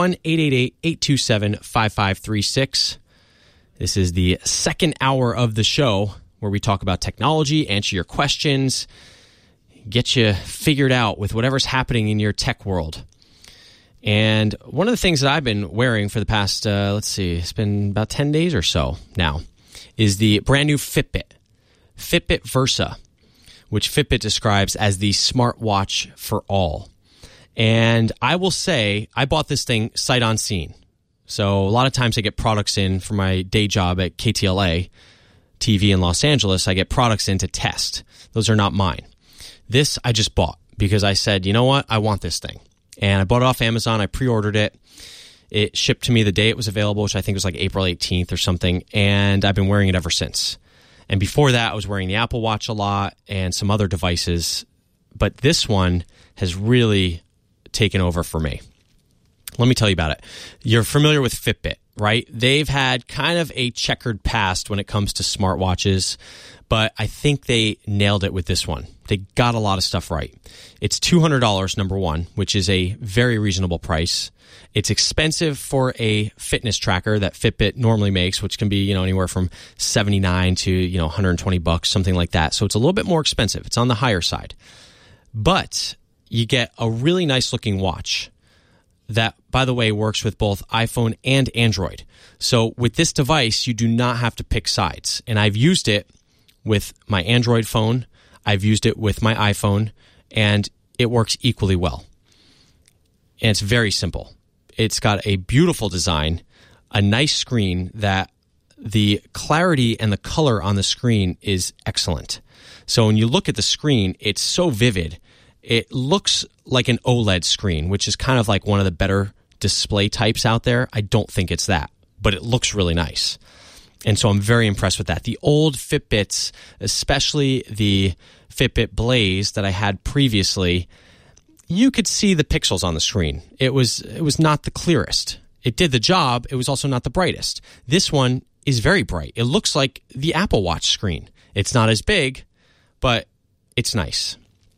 1-888-827-5536. This is the second hour of the show where we talk about technology, answer your questions, get you figured out with whatever's happening in your tech world. And one of the things that I've been wearing for the past, it's been about 10 days or so now, is the brand new Fitbit Versa, which Fitbit describes as the smartwatch for all. And I will say, I bought this thing sight unseen. So a lot of times I get products in for my day job at KTLA TV in Los Angeles. I get products in to test. Those are not mine. This I just bought because I said, you know what? I want this thing. And I bought it off Amazon. I pre-ordered it. It shipped to me the day it was available, which I think was like April 18th or something. And I've been wearing it ever since. And before that, I was wearing the Apple Watch a lot and some other devices. But this one has really taken over for me. Let me tell you about it. You're familiar with Fitbit, right? They've had kind of a checkered past when it comes to smartwatches, but I think they nailed it with this one. They got a lot of stuff right. It's $200, number one, which is a very reasonable price. It's expensive for a fitness tracker that Fitbit normally makes, which can be, anywhere from $79 to, $120, something like that. So it's a little bit more expensive. It's on the higher side. But you get a really nice looking watch that, by the way, works with both iPhone and Android. So with this device, you do not have to pick sides. And I've used it with my Android phone. I've used it with my iPhone, and it works equally well. And it's very simple. It's got a beautiful design, a nice screen that the clarity and the color on the screen is excellent. So when you look at the screen, it's so vivid. It looks like an OLED screen, which is kind of like one of the better display types out there. I don't think it's that, but it looks really nice. And so I'm very impressed with that. The old Fitbits, especially the Fitbit Blaze that I had previously, you could see the pixels on the screen. It was not the clearest. It did the job. It was also not the brightest. This one is very bright. It looks like the Apple Watch screen. It's not as big, but it's nice.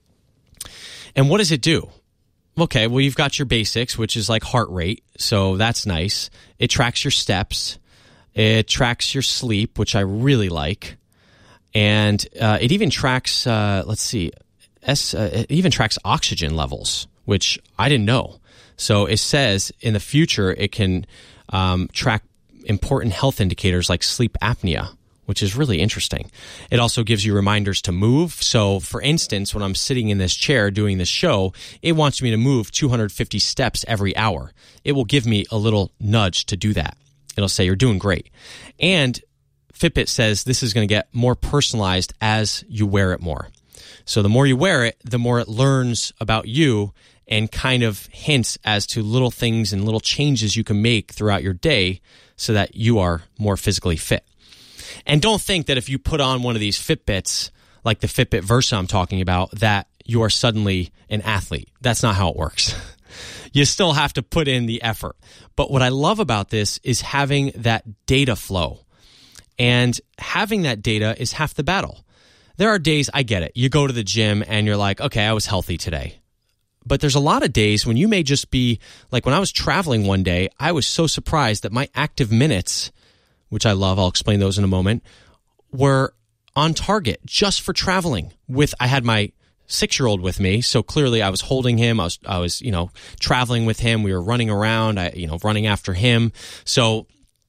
And what does it do? Okay, well, you've got your basics, which is like heart rate, so that's nice. It tracks your steps. It tracks your sleep, which I really like. And it even tracks, it even tracks oxygen levels, which I didn't know. So it says in the future it can track important health indicators like sleep apnea, which is really interesting. It also gives you reminders to move. So, for instance, when I'm sitting in this chair doing this show, it wants me to move 250 steps every hour. It will give me a little nudge to do that. It'll say, you're doing great. And Fitbit says this is going to get more personalized as you wear it more. So the more you wear it, the more it learns about you and kind of hints as to little things and little changes you can make throughout your day so that you are more physically fit. And don't think that if you put on one of these Fitbits, like the Fitbit Versa I'm talking about, that you are suddenly an athlete. That's not how it works. You still have to put in the effort. But what I love about this is having that data flow. And having that data is half the battle. there are days, I get it. You go to the gym and you're like, okay, I was healthy today. But there's a lot of days when you may just be, like when I was traveling one day, I was so surprised that my active minutes, which I love, I'll explain those in a moment, were on target just for traveling. I had my 6-year-old with me, so clearly I was holding him. I was traveling with him. We were running around, running after him. So,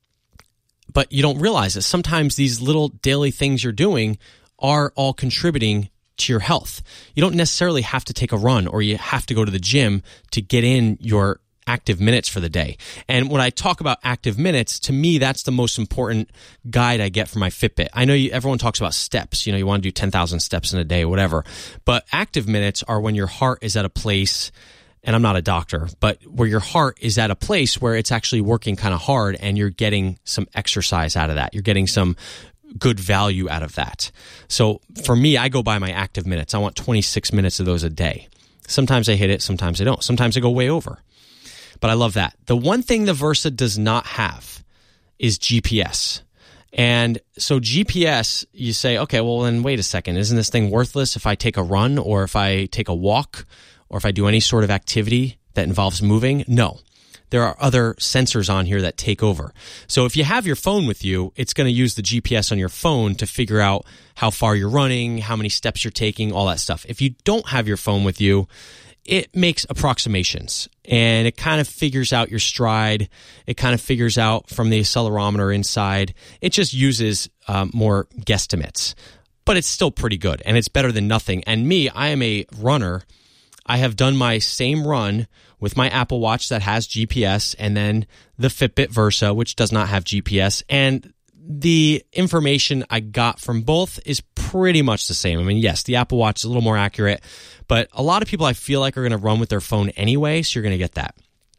but you don't realize that sometimes these little daily things you're doing are all contributing to your health. You don't necessarily have to take a run or you have to go to the gym to get in your active minutes for the day. And when I talk about active minutes, to me, that's the most important guide I get from my Fitbit. I know everyone talks about steps. You want to do 10,000 steps in a day or whatever. But active minutes are when your heart is at a place, and I'm not a doctor, but where your heart is at a place where it's actually working kind of hard and you're getting some exercise out of that. You're getting some good value out of that. So for me, I go by my active minutes. I want 26 minutes of those a day. Sometimes I hit it, sometimes I don't. Sometimes I go way over. But I love that. The one thing the Versa does not have is GPS. And so GPS, you say, okay, well then wait a second. Isn't this thing worthless if I take a run or if I take a walk or if I do any sort of activity that involves moving? No. There are other sensors on here that take over. So if you have your phone with you, it's going to use the GPS on your phone to figure out how far you're running, how many steps you're taking, all that stuff. If you don't have your phone with you, it makes approximations and it kind of figures out your stride. It kind of figures out from the accelerometer inside. It just uses more guesstimates, but it's still pretty good and it's better than nothing. And me, I am a runner. I have done my same run with my Apple Watch that has GPS and then the Fitbit Versa, which does not have GPS. And the information I got from both is pretty much the same. I mean, yes, the Apple Watch is a little more accurate, but a lot of people I feel like are going to run with their phone anyway, so you're going to get that.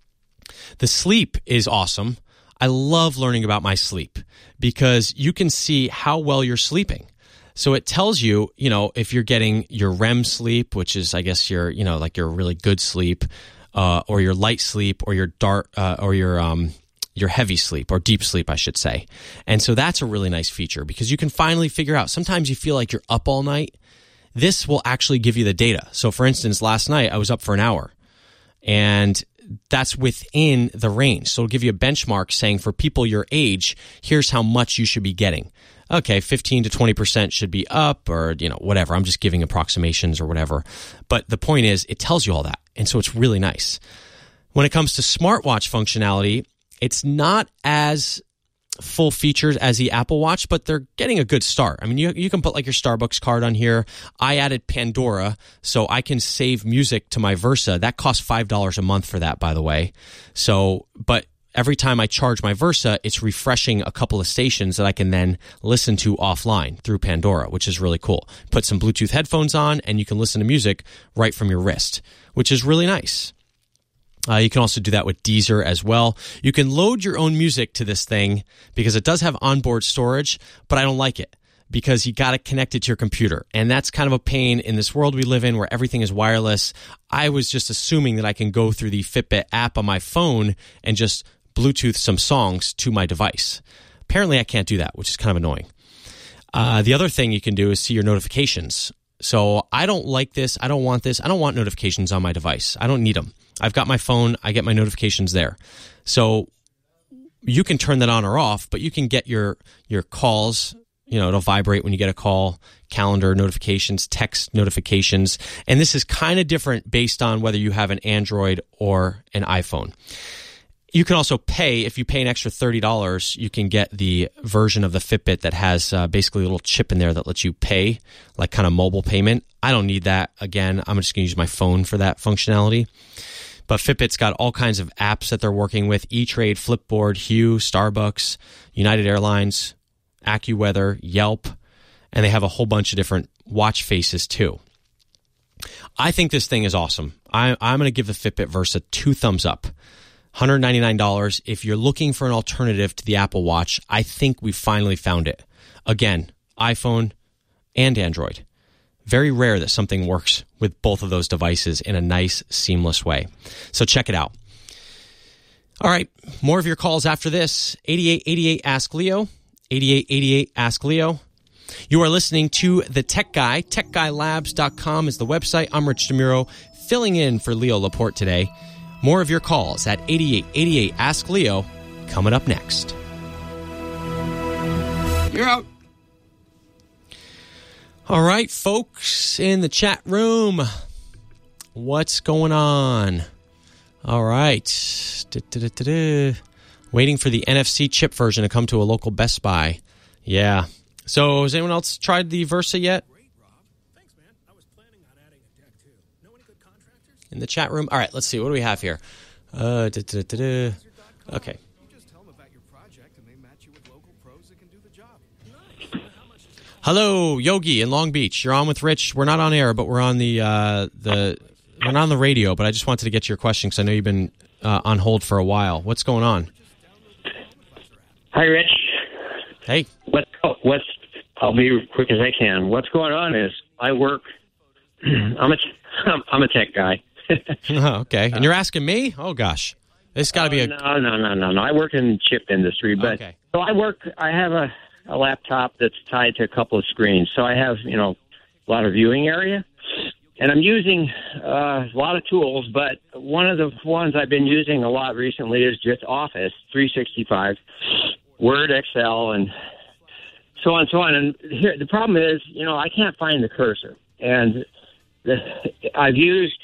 The sleep is awesome. I love learning about my sleep because you can see how well you're sleeping. So it tells you, if you're getting your REM sleep, which is, I guess, your really good sleep, or your light sleep, or your dark, or your heavy sleep, or deep sleep, I should say. And so that's a really nice feature because you can finally figure out. Sometimes you feel like you're up all night. This will actually give you the data. So, for instance, last night I was up for an hour, and that's within the range. So it'll give you a benchmark saying for people your age, here's how much you should be getting. Okay, 15 to 20% should be up or, whatever. I'm just giving approximations or whatever. But the point is, it tells you all that. And so it's really nice. When it comes to smartwatch functionality, it's not as full features as the Apple Watch, but they're getting a good start. I mean, you can put like your Starbucks card on here. I added Pandora, so I can save music to my Versa. That costs $5 a month for that, by the way. So, but every time I charge my Versa, it's refreshing a couple of stations that I can then listen to offline through Pandora, which is really cool. Put some Bluetooth headphones on, and you can listen to music right from your wrist, which is really nice. You can also do that with Deezer as well. You can load your own music to this thing because it does have onboard storage, but I don't like it because you got to connect it to your computer. And that's kind of a pain in this world we live in where everything is wireless. I was just assuming that I can go through the Fitbit app on my phone and just Bluetooth some songs to my device. Apparently I can't do that, which is kind of annoying. The other thing you can do is see your notifications. So I don't like this. I don't want this. I don't want notifications on my device. I don't need them. I've got my phone. I get my notifications there. So you can turn that on or off, but you can get your calls. It'll vibrate when you get a call, calendar notifications, text notifications. And this is kind of different based on whether you have an Android or an iPhone. You can also pay. If you pay an extra $30, you can get the version of the Fitbit that has basically a little chip in there that lets you pay, like kind of mobile payment. I don't need that. Again, I'm just going to use my phone for that functionality. But Fitbit's got all kinds of apps that they're working with: E-Trade, Flipboard, Hue, Starbucks, United Airlines, AccuWeather, Yelp, and they have a whole bunch of different watch faces too. I think this thing is awesome. I'm going to give the Fitbit Versa 2 thumbs up. $199. If you're looking for an alternative to the Apple Watch, I think we finally found it. Again, iPhone and Android. Very rare that something works with both of those devices in a nice, seamless way. So check it out. All right, more of your calls after this. 8888 Ask Leo. 8888 Ask Leo. You are listening to The Tech Guy. TechGuyLabs.com is the website. I'm Rich DeMuro, filling in for Leo Laporte today. More of your calls at 8888 Ask Leo coming up next. You're out. All right, folks in the chat room, what's going on? All right. Waiting for the NFC chip version to come to a local Best Buy. Yeah. So has anyone else tried the Versa yet? In the chat room? All right, let's see. What do we have here? Okay. Hello, Yogi in Long Beach. You're on with Rich. We're not on air, but we're on the we're not on the radio. But I just wanted to get to your question because I know you've been on hold for a while. What's going on? Hi, Rich. Hey. I'll be as quick as I can. What's going on is I work. I'm a tech guy. Oh, okay, and you're asking me? Oh gosh, this got to be a no. I work in the chip industry, but okay. So I have a laptop that's tied to a couple of screens. So I have, a lot of viewing area, and I'm using a lot of tools, but one of the ones I've been using a lot recently is just Office 365, Word, Excel, and so on and so on. And here, the problem is, I can't find the cursor. And I've used,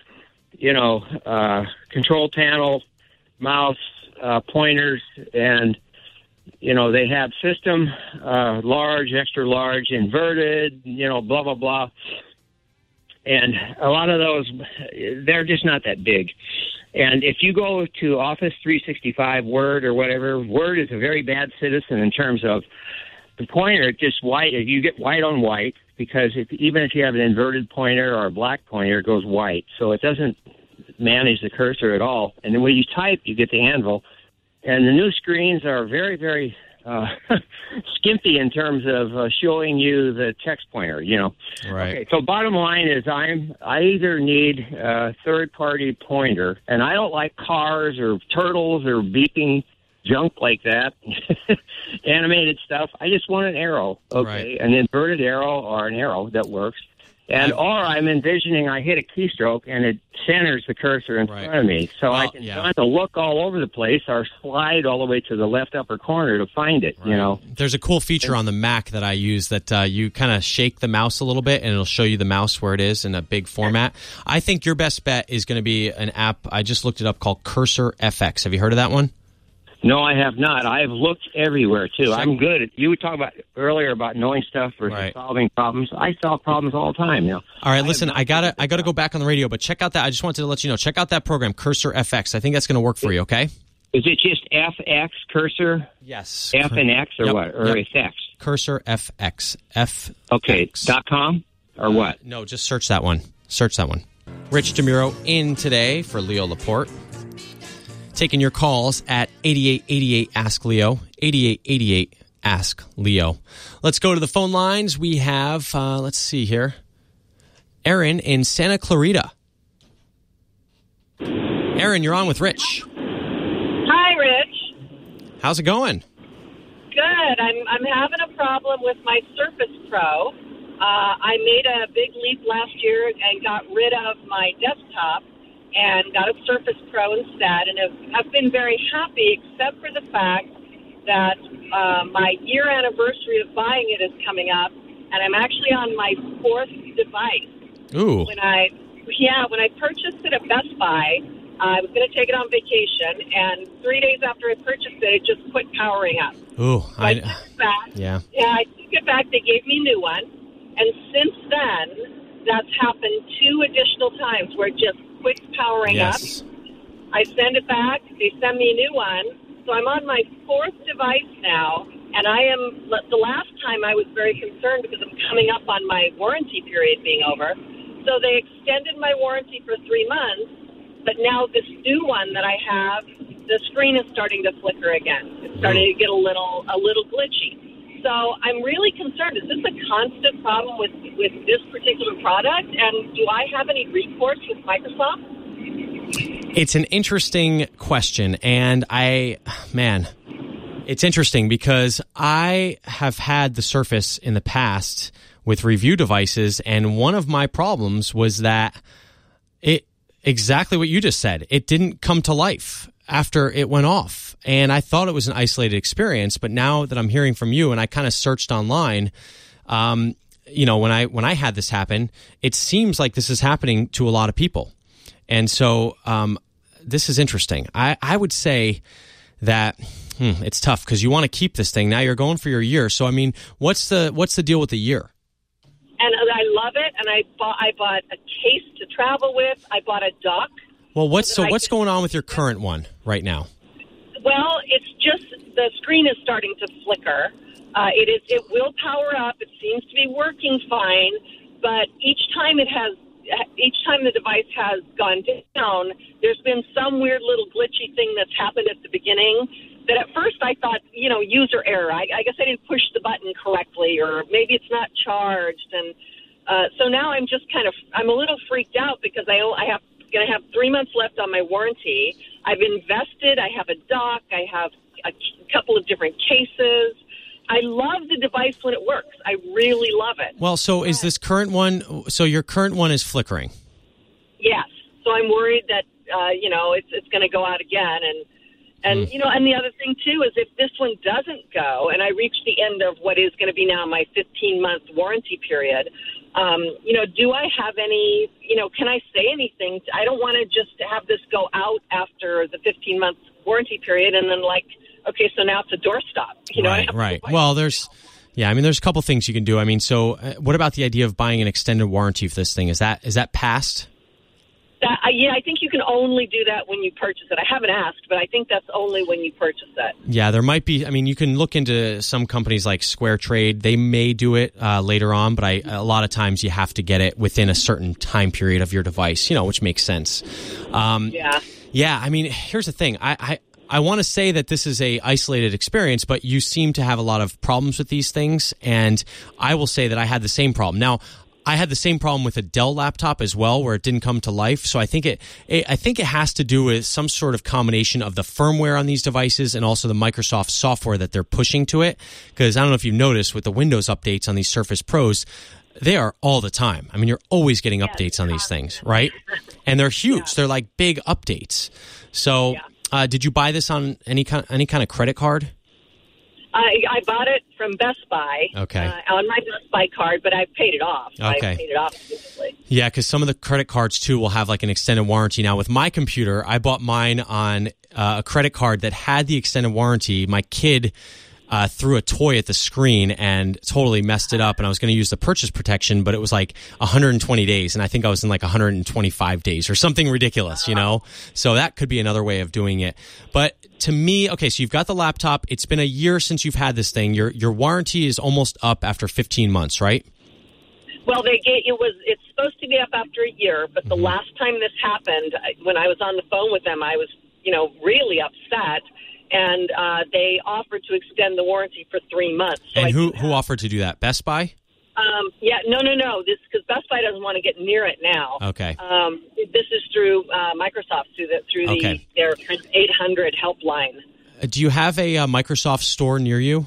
control panel, mouse, pointers, and they have system, large, extra large, inverted, blah, blah, blah. And a lot of those, they're just not that big. And if you go to Office 365, Word, or whatever, Word is a very bad citizen in terms of the pointer, just white. You get white on white because even if you have an inverted pointer or a black pointer, it goes white. So it doesn't manage the cursor at all. And then when you type, you get the anvil. And the new screens are very, very skimpy in terms of showing you the text pointer, Right. Okay, so bottom line is I either need a third-party pointer, and I don't like cars or turtles or beeping junk like that, animated stuff. I just want an arrow, okay, an inverted arrow or an arrow that works. And or I'm envisioning I hit a keystroke and it centers the cursor in front of me. So I can try to look all over the place or slide all the way to the left upper corner to find it, There's a cool feature on the Mac that I use that you kind of shake the mouse a little bit and it'll show you the mouse where it is in a big format. I think your best bet is going to be an app. I just looked it up called Cursor FX. Have you heard of that one? No, I have not. I've looked everywhere, too. I'm good at, you were talking about earlier about knowing stuff versus solving problems. I solve problems all the time, All right, listen, I gotta go back on the radio, but check out that. I just wanted to let you know, check out that program, Cursor FX. I think that's going to work for you, okay? Is it just FX, Cursor? Yes. F and X or what? Or FX? Cursor FX. Okay, .com or what? No, just search that one. Search that one. Rich DeMuro in today for Leo Laporte. Taking your calls at 8888 Ask Leo, 8888 Ask Leo. Let's go to the phone lines. We have, let's see here, Aaron in Santa Clarita. Aaron, you're on with Rich. Hi, Rich. How's it going? Good. I'm having a problem with my Surface Pro. I made a big leap last year and got rid of my desktop and got a Surface Pro instead, and have been very happy, except for the fact that my year anniversary of buying it is coming up, and I'm actually on my 4th device. Ooh. When I purchased it at Best Buy, I was going to take it on vacation, and 3 days after I purchased it, it just quit powering up. Ooh. So I took it back. Yeah. Yeah, I took it back. They gave me a new one, and since then, that's happened 2 additional times where it just quits powering up. I send it back. They send me a new one. So I'm on my 4th device now, and the last time I was very concerned because I'm coming up on my warranty period being over. So they extended my warranty for 3 months, but now this new one that I have, the screen is starting to flicker again. It's starting to get a little glitchy. So I'm really concerned. Is this a constant problem with this particular product? And do I have any recourse with Microsoft? It's an interesting question. And It's interesting because I have had the Surface in the past with review devices, and one of my problems was that exactly what you just said. It didn't come to life after it went off. And I thought it was an isolated experience, but now that I'm hearing from you and I kind of searched online, when I had this happen, it seems like this is happening to a lot of people. And so this is interesting. I would say that it's tough because you want to keep this thing. Now you're going for your year. So, I mean, what's the deal with the year? And I love it, and I bought a case to travel with. I bought a dock. Well, what's going on with your current one right now? Well, it's just the screen is starting to flicker. It will power up. It seems to be working fine, but each time the device has gone down, there's been some weird little glitchy thing that's happened at the beginning that at first I thought, user error. I guess I didn't push the button correctly, or maybe it's not charged. And so now I'm a little freaked out because I'm going to have 3 months left on my warranty. I've invested. I have a dock. I have a couple of different cases. I love the device when it works. I really love it. Well, so is this current one? So your current one is flickering. Yes. So I'm worried that it's going to go out again, and the other thing too is if this one doesn't go, and I reach the end of what is going to be now my 15-month warranty period, do I have any? Can I say anything? I don't want to just have this go out after the 15-month warranty period, and then okay, so now it's a doorstop. Right. Well, there's a couple things you can do. I mean, so what about the idea of buying an extended warranty for this thing? Is that passed? I think you can only do that when you purchase it. I haven't asked, but I think that's only when you purchase it. Yeah, there might be. I mean, you can look into some companies like Square Trade. They may do it later on, but a lot of times you have to get it within a certain time period of your device, which makes sense. Yeah, I mean, here's the thing. I want to say that this is a isolated experience, but you seem to have a lot of problems with these things, and I will say that I had the same problem. Now, I had the same problem with a Dell laptop as well, where it didn't come to life. So I think it has to do with some sort of combination of the firmware on these devices and also the Microsoft software that they're pushing to it. Because I don't know if you've noticed with the Windows updates on these Surface Pros, they are all the time. I mean, you're always getting updates on these things, right? And they're huge. Yeah. They're like big updates. So did you buy this on any kind of credit card? I bought it from Best Buy on my Best Buy card, but I paid it off. Okay. I paid it off immediately. Yeah, because some of the credit cards, too, will have like an extended warranty. Now, with my computer, I bought mine on a credit card that had the extended warranty. My kid threw a toy at the screen and totally messed it up, and I was going to use the purchase protection, but it was like 120 days, and I think I was in like 125 days or something ridiculous, So that could be another way of doing it. But to me, okay, so you've got the laptop. It's been a year since you've had this thing. Your warranty is almost up after 15 months, right? Well, it's supposed to be up after a year, but the last time this happened, when I was on the phone with them, I was, really upset. And they offered to extend the warranty for 3 months. So and who offered to do that? Best Buy? No. This because Best Buy doesn't want to get near it now. Okay. This is through Microsoft through their 800 helpline. Do you have a Microsoft store near you?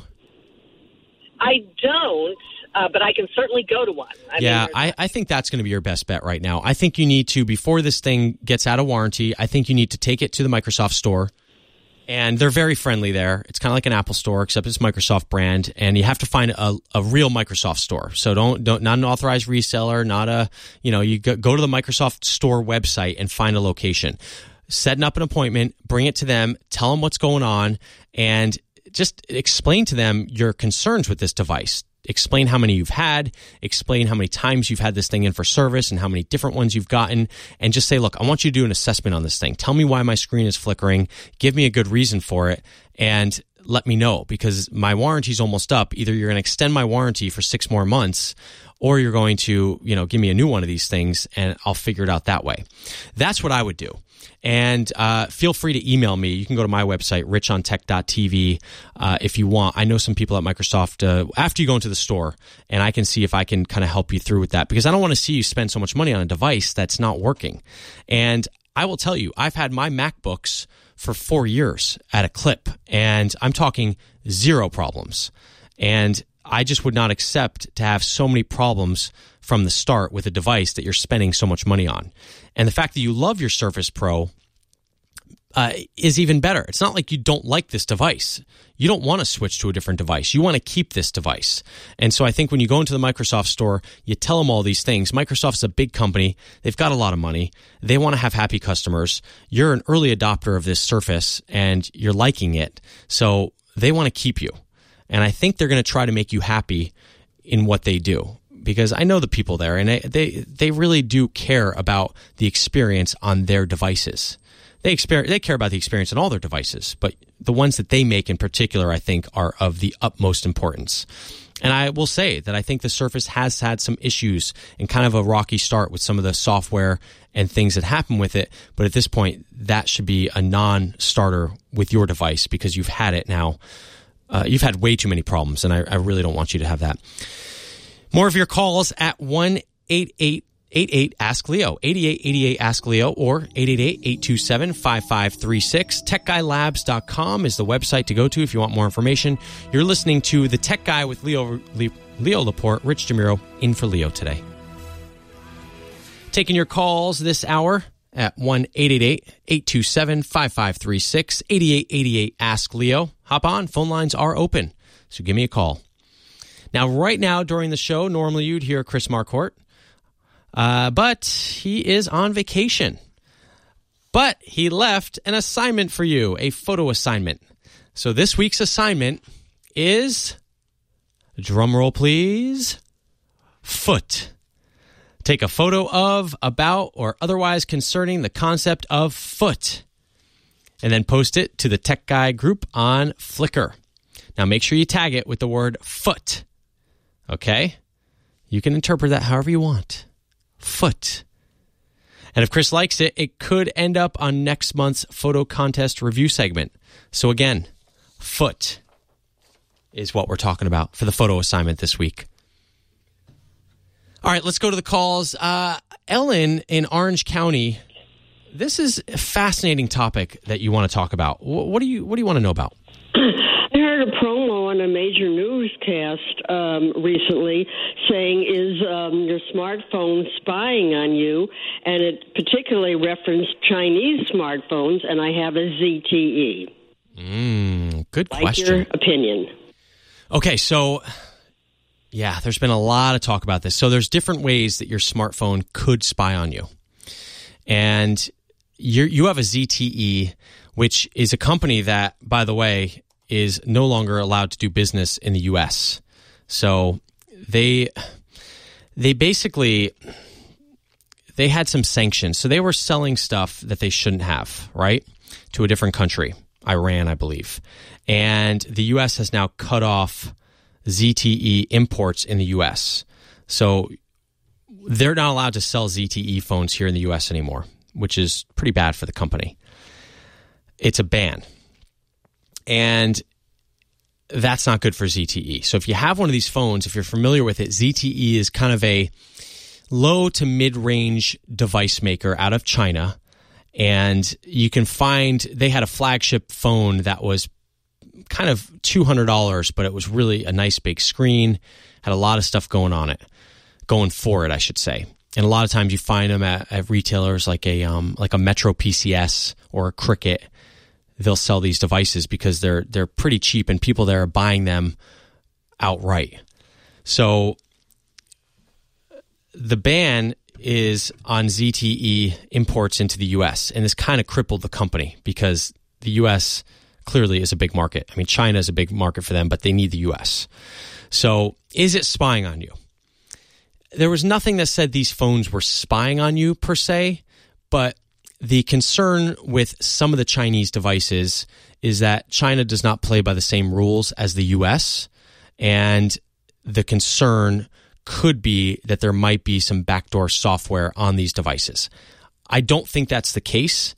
I don't. But I can certainly go to one. I think that's going to be your best bet right now. I think you need to, before this thing gets out of warranty, I think you need to take it to the Microsoft store. And they're very friendly there. It's kind of like an Apple store, except it's Microsoft brand. And you have to find a real Microsoft store. So don't not an authorized reseller, not you go to the Microsoft store website and find a location. Setting up an appointment, bring it to them, tell them what's going on, and just explain to them your concerns with this device. Explain how many you've had, explain how many times you've had this thing in for service and how many different ones you've gotten, and just say, look, I want you to do an assessment on this thing. Tell me why my screen is flickering. Give me a good reason for it, and let me know, because my warranty's almost up. Either you're going to extend my warranty for 6 more months, or you're going to, give me a new one of these things, and I'll figure it out that way. That's what I would do. And feel free to email me. You can go to my website, richontech.tv, if you want. I know some people at Microsoft, after you go into the store, and I can see if I can kind of help you through with that, because I don't want to see you spend so much money on a device that's not working. And I will tell you, I've had my MacBooks for 4 years at a clip, and I'm talking 0 problems. And I just would not accept to have so many problems from the start with a device that you're spending so much money on. And the fact that you love your Surface Pro is even better. It's not like you don't like this device. You don't want to switch to a different device. You want to keep this device. And so I think when you go into the Microsoft store, you tell them all these things. Microsoft's a big company. They've got a lot of money. They want to have happy customers. You're an early adopter of this Surface, and you're liking it. So they want to keep you. And I think they're going to try to make you happy in what they do, because I know the people there, and they really do care about the experience on their devices. They care about the experience on all their devices, but the ones that they make in particular, I think, are of the utmost importance. And I will say that I think the Surface has had some issues and kind of a rocky start with some of the software and things that happen with it. But at this point, that should be a non-starter with your device, because you've had it now. You've had way too many problems, and I really don't want you to have that. More of your calls at 1-888-ASK-LEO, 8888-ASK-LEO, or 888-827-5536. TechGuyLabs.com is the website to go to if you want more information. You're listening to The Tech Guy with Leo Laporte, Rich DeMuro, in for Leo today. Taking your calls this hour at 1-888-827-5536, 8888-ASK-LEO. Hop on. Phone lines are open, so give me a call. Now, right now during the show, normally you'd hear Chris Marquardt, but he is on vacation. But he left an assignment for you, a photo assignment. So this week's assignment is, drumroll please, foot. Take a photo of, about, or otherwise concerning the concept of foot, and then post it to the Tech Guy group on Flickr. Now make sure you tag it with the word foot. Okay? You can interpret that however you want. Foot. And if Chris likes it, it could end up on next month's photo contest review segment. So again, foot is what we're talking about for the photo assignment this week. All right, let's go to the calls. Ellen in Orange County, this is a fascinating topic that you want to talk about. What do you want to know about? I heard a promo on a major newscast recently saying, is your smartphone spying on you? And it particularly referenced Chinese smartphones, and I have a ZTE. Good question. Like your opinion. Okay, so yeah, there's been a lot of talk about this. So there's different ways that your smartphone could spy on you. And you have a ZTE, which is a company that, by the way, is no longer allowed to do business in the U.S. So they basically had some sanctions. So they were selling stuff that they shouldn't have, right, to a different country, Iran, I believe. And the U.S. has now cut off ZTE imports in the U.S. So they're not allowed to sell ZTE phones here in the U.S. anymore, which is pretty bad for the company. It's a ban. And that's not good for ZTE. So if you have one of these phones, if you're familiar with it, ZTE is kind of a low to mid-range device maker out of China. And you can find, they had a flagship phone that was kind of $200, but it was really a nice big screen, had a lot of stuff going for it, I should say. And a lot of times you find them at retailers like a Metro PCS or a Cricket. They'll sell these devices because they're pretty cheap and people there are buying them outright. So the ban is on ZTE imports into the U.S. and this kind of crippled the company because the U.S. clearly is a big market. I mean, China is a big market for them, but they need the U.S. So is it spying on you? There was nothing that said these phones were spying on you per se, but the concern with some of the Chinese devices is that China does not play by the same rules as the U.S., and the concern could be that there might be some backdoor software on these devices. I don't think that's the case.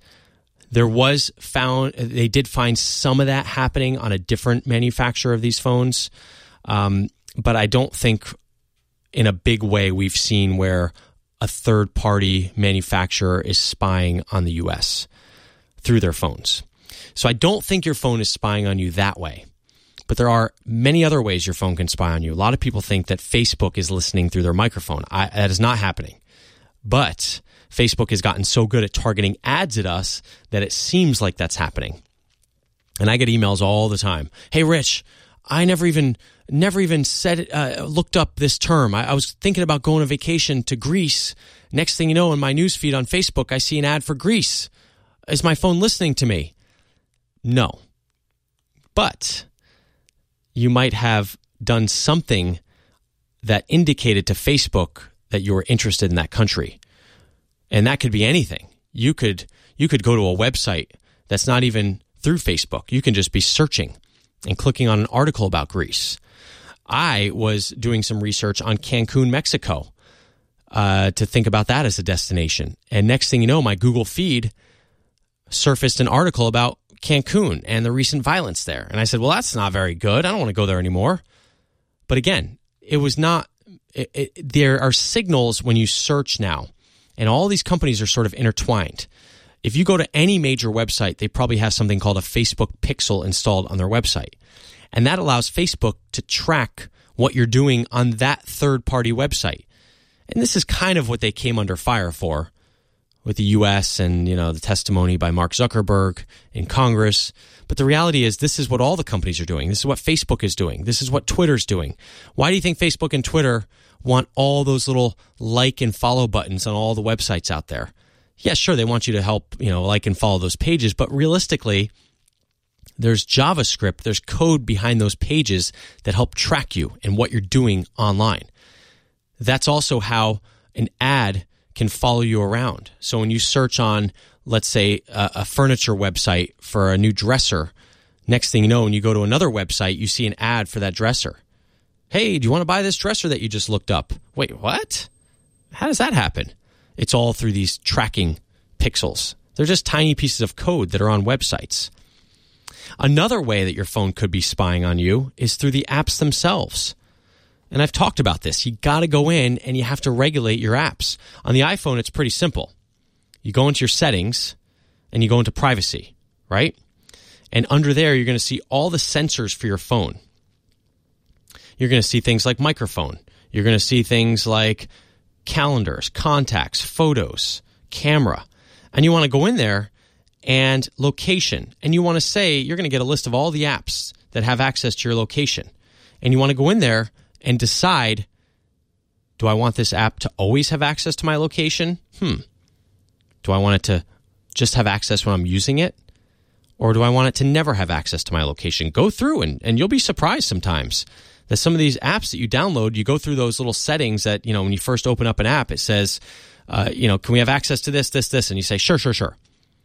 They did find some of that happening on a different manufacturer of these phones, but I don't think in a big way we've seen where a third-party manufacturer is spying on the U.S. through their phones. So I don't think your phone is spying on you that way. But there are many other ways your phone can spy on you. A lot of people think that Facebook is listening through their microphone. That is not happening. But Facebook has gotten so good at targeting ads at us that it seems like that's happening. And I get emails all the time. Hey, Rich, I never even looked up this term. I was thinking about going on vacation to Greece. Next thing you know, in my newsfeed on Facebook, I see an ad for Greece. Is my phone listening to me? No. But you might have done something that indicated to Facebook that you were interested in that country. And that could be anything. You could go to a website that's not even through Facebook. You can just be searching and clicking on an article about Greece. I was doing some research on Cancun, Mexico, to think about that as a destination. And next thing you know, my Google feed surfaced an article about Cancun and the recent violence there. And I said, well, that's not very good. I don't want to go there anymore. But again, it was not, there are signals when you search now, and all these companies are sort of intertwined. If you go to any major website, they probably have something called a Facebook Pixel installed on their website. And that allows Facebook to track what you're doing on that third-party website. And this is kind of what they came under fire for with the U.S. and, the testimony by Mark Zuckerberg in Congress. But the reality is this is what all the companies are doing. This is what Facebook is doing. This is what Twitter's doing. Why do you think Facebook and Twitter want all those little like and follow buttons on all the websites out there? Yeah, sure, they want you to help, like and follow those pages. But realistically, there's JavaScript, there's code behind those pages that help track you and what you're doing online. That's also how an ad can follow you around. So when you search on, let's say, a furniture website for a new dresser, next thing you know, when you go to another website, you see an ad for that dresser. Hey, do you want to buy this dresser that you just looked up? Wait, what? How does that happen? It's all through these tracking pixels. They're just tiny pieces of code that are on websites. Another way that your phone could be spying on you is through the apps themselves. And I've talked about this. You got to go in and you have to regulate your apps. On the iPhone, it's pretty simple. You go into your settings and you go into privacy, right? And under there, you're going to see all the sensors for your phone. You're going to see things like microphone. You're going to see things like calendars, contacts, photos, camera. And you want to go in there and location. And you want to say, you're going to get a list of all the apps that have access to your location. And you want to go in there and decide, do I want this app to always have access to my location? Do I want it to just have access when I'm using it? Or do I want it to never have access to my location? Go through and you'll be surprised sometimes that some of these apps that you download, you go through those little settings that, when you first open up an app, it says, can we have access to this? And you say, sure.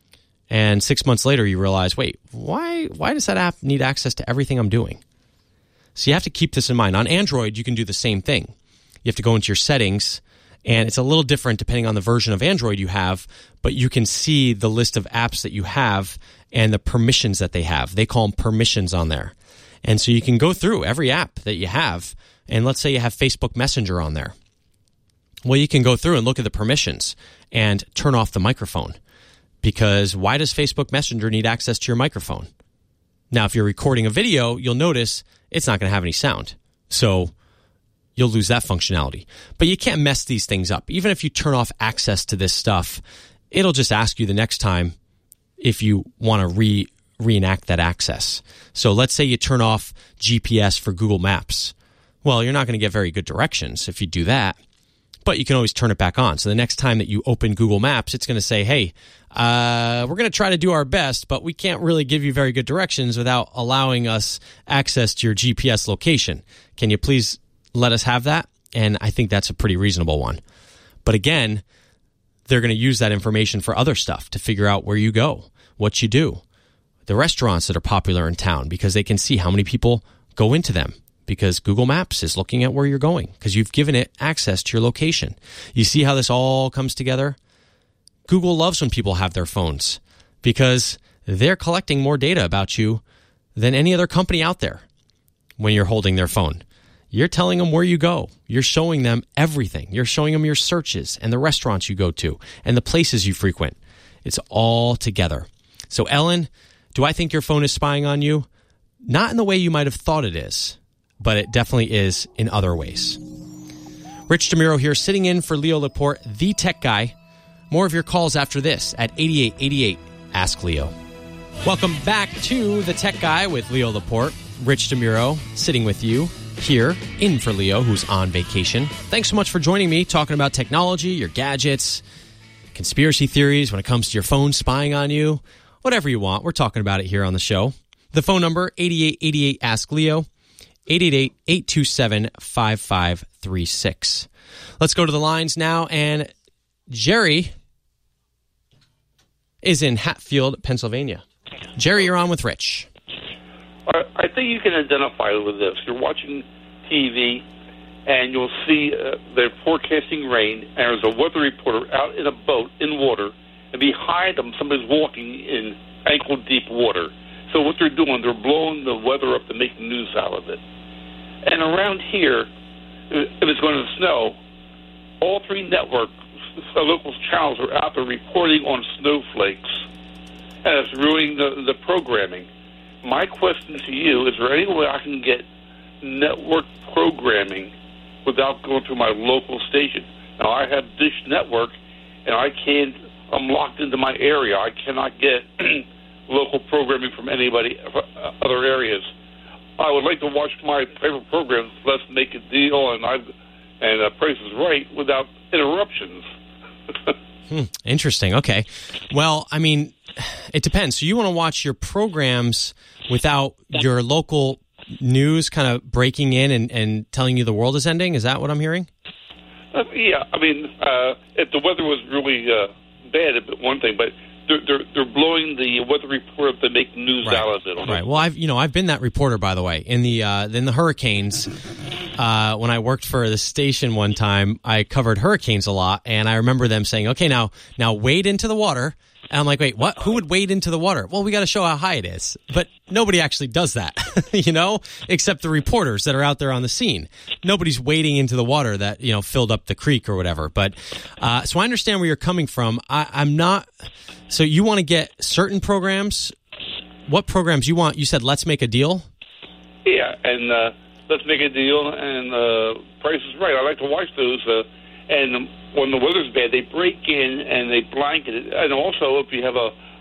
And 6 months later, you realize, wait, why does that app need access to everything I'm doing? So you have to keep this in mind. On Android, you can do the same thing. You have to go into your settings, and it's a little different depending on the version of Android you have, but you can see the list of apps that you have and the permissions that they have. They call them permissions on there. And so you can go through every app that you have, and let's say you have Facebook Messenger on there. Well, you can go through and look at the permissions and turn off the microphone, because why does Facebook Messenger need access to your microphone? Now, if you're recording a video, you'll notice it's not going to have any sound. So you'll lose that functionality. But you can't mess these things up. Even if you turn off access to this stuff, it'll just ask you the next time if you want to reenact that access. So let's say you turn off GPS for Google Maps. Well, you're not going to get very good directions if you do that, but you can always turn it back on. So the next time that you open Google Maps, it's going to say, hey, we're going to try to do our best, but we can't really give you very good directions without allowing us access to your GPS location. Can you please let us have that? And I think that's a pretty reasonable one. But again, they're going to use that information for other stuff to figure out where you go, what you do, the restaurants that are popular in town, because they can see how many people go into them, because Google Maps is looking at where you're going because you've given it access to your location. You see how this all comes together? Google loves when people have their phones because they're collecting more data about you than any other company out there when you're holding their phone. You're telling them where you go. You're showing them everything. You're showing them your searches and the restaurants you go to and the places you frequent. It's all together. So, Ellen, Do I think your phone is spying on you? Not in the way you might have thought it is, but it definitely is in other ways. Rich DeMuro here, sitting in for Leo Laporte, the tech guy. More of your calls after this at 8888 Ask Leo. Welcome back to the Tech Guy with Leo Laporte. Rich DeMuro sitting with you here in for Leo, who's on vacation. Thanks so much for joining me, talking about technology, your gadgets, conspiracy theories when it comes to your phone spying on you. Whatever you want, we're talking about it here on the show. The phone number, 8888 Ask Leo, 888-827-5536. Let's go to the lines now, and Jerry is in Hatfield, Pennsylvania. Jerry, you're on with Rich. I think you can identify with this. You're watching TV, and you'll see they're forecasting rain, and there's a weather reporter out in a boat in water, and behind them somebody's walking in ankle-deep water. So what they're doing, they're blowing the weather up to make news out of it. And around here, if it's going to snow, all three networks, local channels are out there reporting on snowflakes, and it's ruining the programming. My question to you, is there any way I can get network programming without going through my local station? Now, I have Dish Network, and I'm locked into my area. I cannot get local programming from anybody, other areas. I would like to watch my favorite programs, Let's Make a Deal and Price is Right, without interruptions. Interesting. Okay. Well, I mean, it depends. So you want to watch your programs without your local news kind of breaking in and telling you the world is ending? Is that what I'm hearing? Yeah. I mean, if the weather was really bad, it'd be one thing, but they're blowing the weather report to make news out of it. Right. Well, I've been that reporter, by the way, in the hurricanes. When I worked for the station one time, I covered hurricanes a lot, and I remember them saying, "Okay, now wade into the water." And I'm like, "Wait, what? Who would wade into the water?" Well, we got to show how high it is, but nobody actually does that, except the reporters that are out there on the scene. Nobody's wading into the water that filled up the creek or whatever. But so I understand where you're coming from. I'm not. So you want to get certain programs? What programs you want? You said Let's Make a Deal? Yeah, and Let's Make a Deal and Price is Right. I like to watch those. And when the weather's bad, they break in and they blanket it. And also, if you have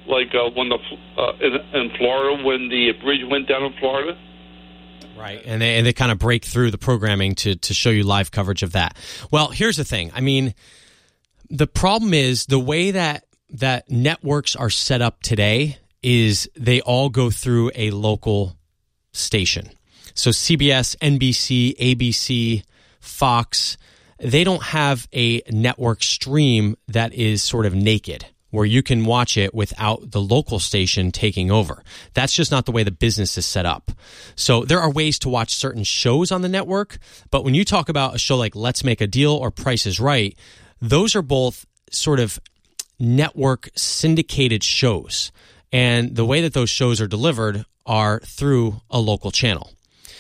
in Florida, when the bridge went down in Florida. Right, and they kind of break through the programming to show you live coverage of that. Well, here's the thing. I mean, the problem is the way that networks are set up today is they all go through a local station. So CBS, NBC, ABC, Fox, they don't have a network stream that is sort of naked, where you can watch it without the local station taking over. That's just not the way the business is set up. So there are ways to watch certain shows on the network, but when you talk about a show like Let's Make a Deal or Price is Right, those are both sort of network syndicated shows. And the way that those shows are delivered are through a local channel.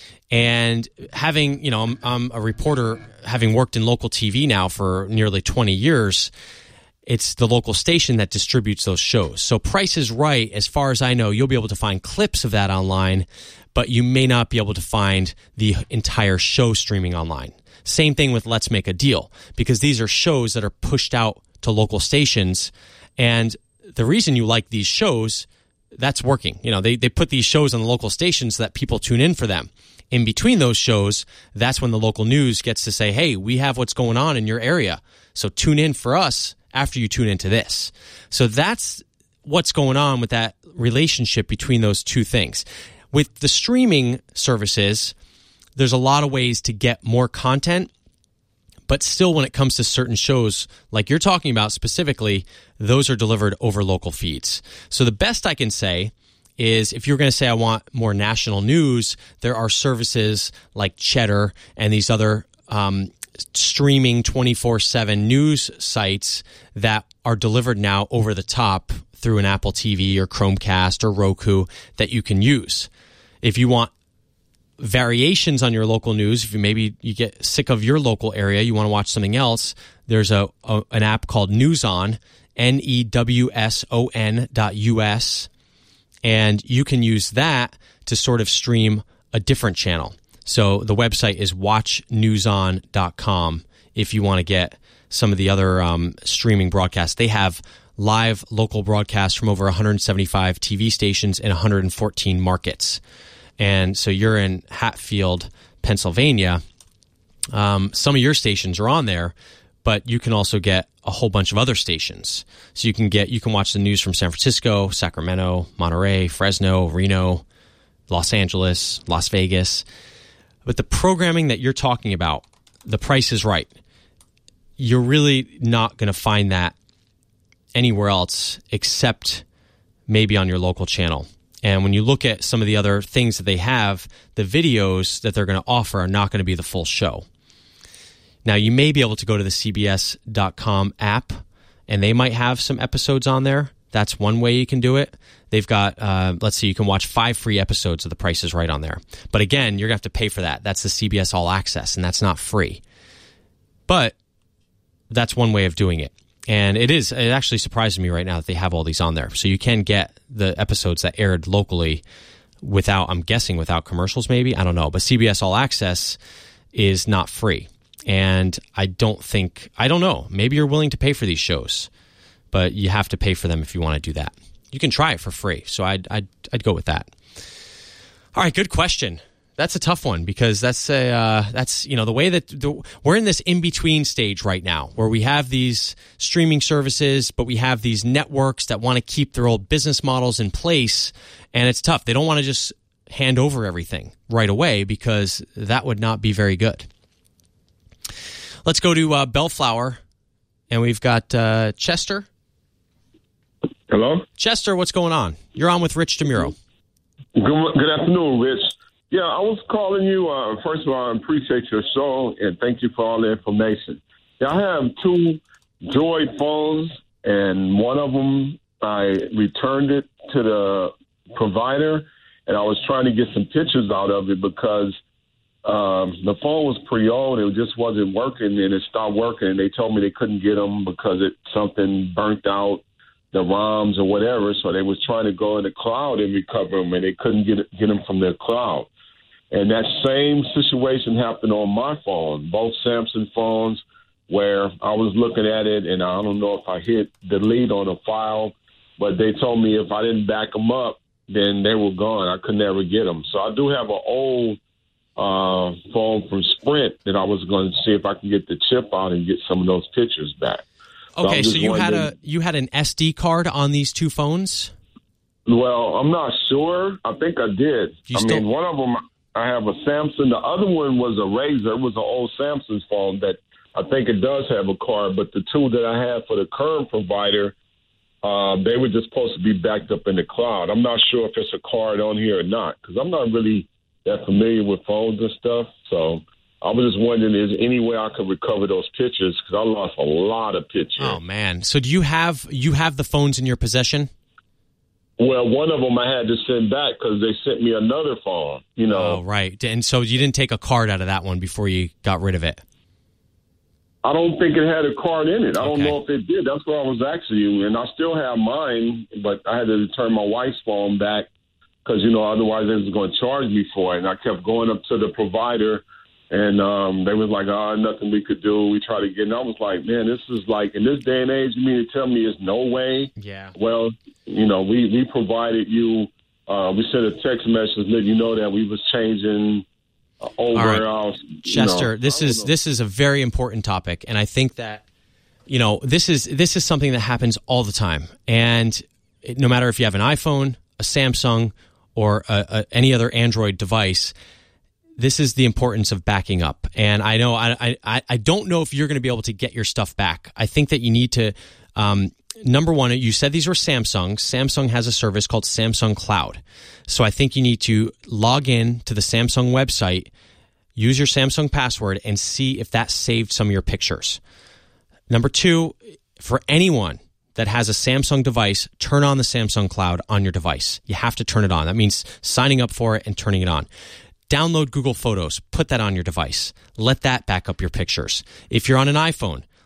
And having, I'm a reporter, having worked in local TV now for nearly 20 years, it's the local station that distributes those shows. So Price is Right, as far as I know, you'll be able to find clips of that online, but you may not be able to find the entire show streaming online. Same thing with Let's Make a Deal, because these are shows that are pushed out to local stations. And the reason you like these shows, that's working. They put these shows on the local stations so that people tune in for them. In between those shows, that's when the local news gets to say, hey, we have what's going on in your area. So tune in for us after you tune into this. So that's what's going on with that relationship between those two things. With the streaming services, there's a lot of ways to get more content, but still when it comes to certain shows like you're talking about specifically, those are delivered over local feeds. So the best I can say is if you're going to say I want more national news, there are services like Cheddar and these other streaming 24/7 news sites that are delivered now over the top through an Apple TV or Chromecast or Roku that you can use. If you want variations on your local news, if maybe you get sick of your local area, you want to watch something else, there's an app called NewsOn, NEWSON.us, And you can use that to sort of stream a different channel. So the website is watchnewson.com if you want to get some of the other streaming broadcasts. They have live local broadcasts from over 175 TV stations in 114 markets. And so you're in Hatfield, Pennsylvania. Some of your stations are on there, but you can also get a whole bunch of other stations. So you can watch the news from San Francisco, Sacramento, Monterey, Fresno, Reno, Los Angeles, Las Vegas. But the programming that you're talking about, The Price is Right, you're really not going to find that anywhere else except maybe on your local channel. And when you look at some of the other things that they have, the videos that they're going to offer are not going to be the full show. Now, you may be able to go to the CBS.com app, and they might have some episodes on there. That's one way you can do it. They've got, let's see, you can watch 5 free episodes of The Price is Right on there. But again, you're going to have to pay for that. That's the CBS All Access, and that's not free. But that's one way of doing it. And it actually surprises me right now that they have all these on there. So you can get the episodes that aired locally I'm guessing without commercials maybe. I don't know. But CBS All Access is not free. And I don't know. Maybe you're willing to pay for these shows, but you have to pay for them if you want to do that. You can try it for free. So I'd go with that. All right, good question. That's a tough one because that's the way that we're in this in-between stage right now where we have these streaming services, but we have these networks that want to keep their old business models in place, and it's tough. They don't want to just hand over everything right away because that would not be very good. Let's go to Bellflower, and we've got Chester. Hello? Chester, what's going on? You're on with Rich DeMuro. Good afternoon, Rich. Yeah, I was calling you. First of all, I appreciate your show, and thank you for all the information. Yeah, I have 2 Droid phones, and one of them, I returned it to the provider, and I was trying to get some pictures out of it because the phone was pretty old. It just wasn't working, and it stopped working, and they told me they couldn't get them because something burnt out the ROMs or whatever, so they was trying to go in the cloud and recover them, and they couldn't get them from their cloud. And that same situation happened on my phone, both Samsung phones, where I was looking at it, and I don't know if I hit delete on a file, but they told me if I didn't back them up, then they were gone. I could never get them. So I do have an old phone from Sprint that I was going to see if I can get the chip out and get some of those pictures back. Okay, so you had an SD card on these 2 phones? Well, I'm not sure. I think I did. Mean, one of them, I have a Samsung. The other one was a Razr. It was an old Samsung phone that I think it does have a card. But the 2 that I had for the current provider, they were just supposed to be backed up in the cloud. I'm not sure if it's a card on here or not because I'm not really that familiar with phones and stuff. So I was just wondering, is there any way I could recover those pictures? Because I lost a lot of pictures. Oh, man. So do you have the phones in your possession? Well, one of them I had to send back because they sent me another phone, Oh, right. And so you didn't take a card out of that one before you got rid of it? I don't think it had a card in it. I don't know if it did. That's what I was asking you. And I still have mine, but I had to return my wife's phone back because, otherwise they was going to charge me for it. And I kept going up to the provider, and they was like, nothing we could do. We tried to get, and I was like, man, this is like, in this day and age, you mean to tell me there's no way? Yeah. Well, we provided you, we sent a text message letting you know that we was changing over. All right. Chester, this is a very important topic, and I think that, this is something that happens all the time. And no matter if you have an iPhone, a Samsung, or any other Android device, this is the importance of backing up. And I know I don't know if you're going to be able to get your stuff back. I think that you need to, number one, you said these were Samsung. Samsung has a service called Samsung Cloud. So I think you need to log in to the Samsung website, use your Samsung password, and see if that saved some of your pictures. Number 2, for anyone that has a Samsung device, turn on the Samsung Cloud on your device. You have to turn it on. That means signing up for it and turning it on. Download Google Photos. Put that on your device. Let that back up your pictures. If you're on an iPhone,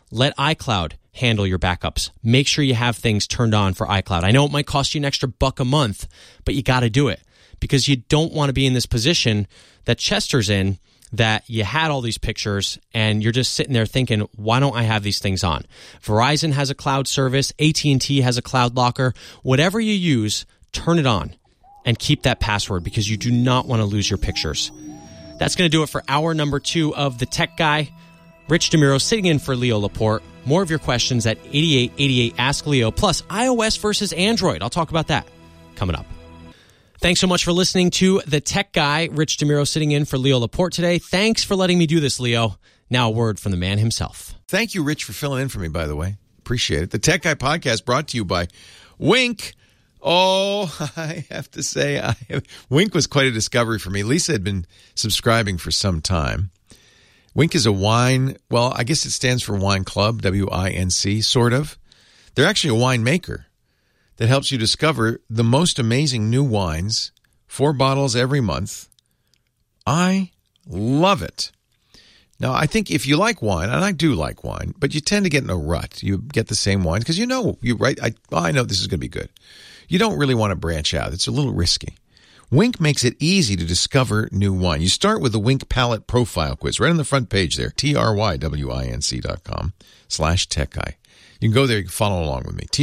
let iCloud handle your backups. Make sure you have things turned on for iCloud. I know it might cost you an extra $1 a month, but you got to do it because you don't want to be in this position that Chester's in, that you had all these pictures and you're just sitting there thinking, why don't I have these things on? Verizon has a cloud service. AT&T has a cloud locker. Whatever you use, turn it on and keep that password because you do not want to lose your pictures. That's going to do it for hour number 2 of The Tech Guy. Rich DeMuro sitting in for Leo Laporte. More of your questions at 8888 Ask Leo, plus iOS versus Android. I'll talk about that coming up. Thanks so much for listening to The Tech Guy. Rich DeMuro sitting in for Leo Laporte today. Thanks for letting me do this, Leo. Now a word from the man himself. Thank you, Rich, for filling in for me, by the way. Appreciate it. The Tech Guy podcast brought to you by Wink. Oh, I have to say, Wink was quite a discovery for me. Lisa had been subscribing for some time. Wink is a wine, well, I guess it stands for Wine Club, WINC, sort of. They're actually a winemaker that helps you discover the most amazing new wines, 4 bottles every month. I love it. Now, I think if you like wine, and I do like wine, but you tend to get in a rut. You get the same wines because you know, I know this is going to be good. You don't really want to branch out. It's a little risky. Wink makes it easy to discover new wine. You start with the Wink Palate Profile Quiz right on the front page there, trywinc.com/techguy. You can go there, you can follow along with me,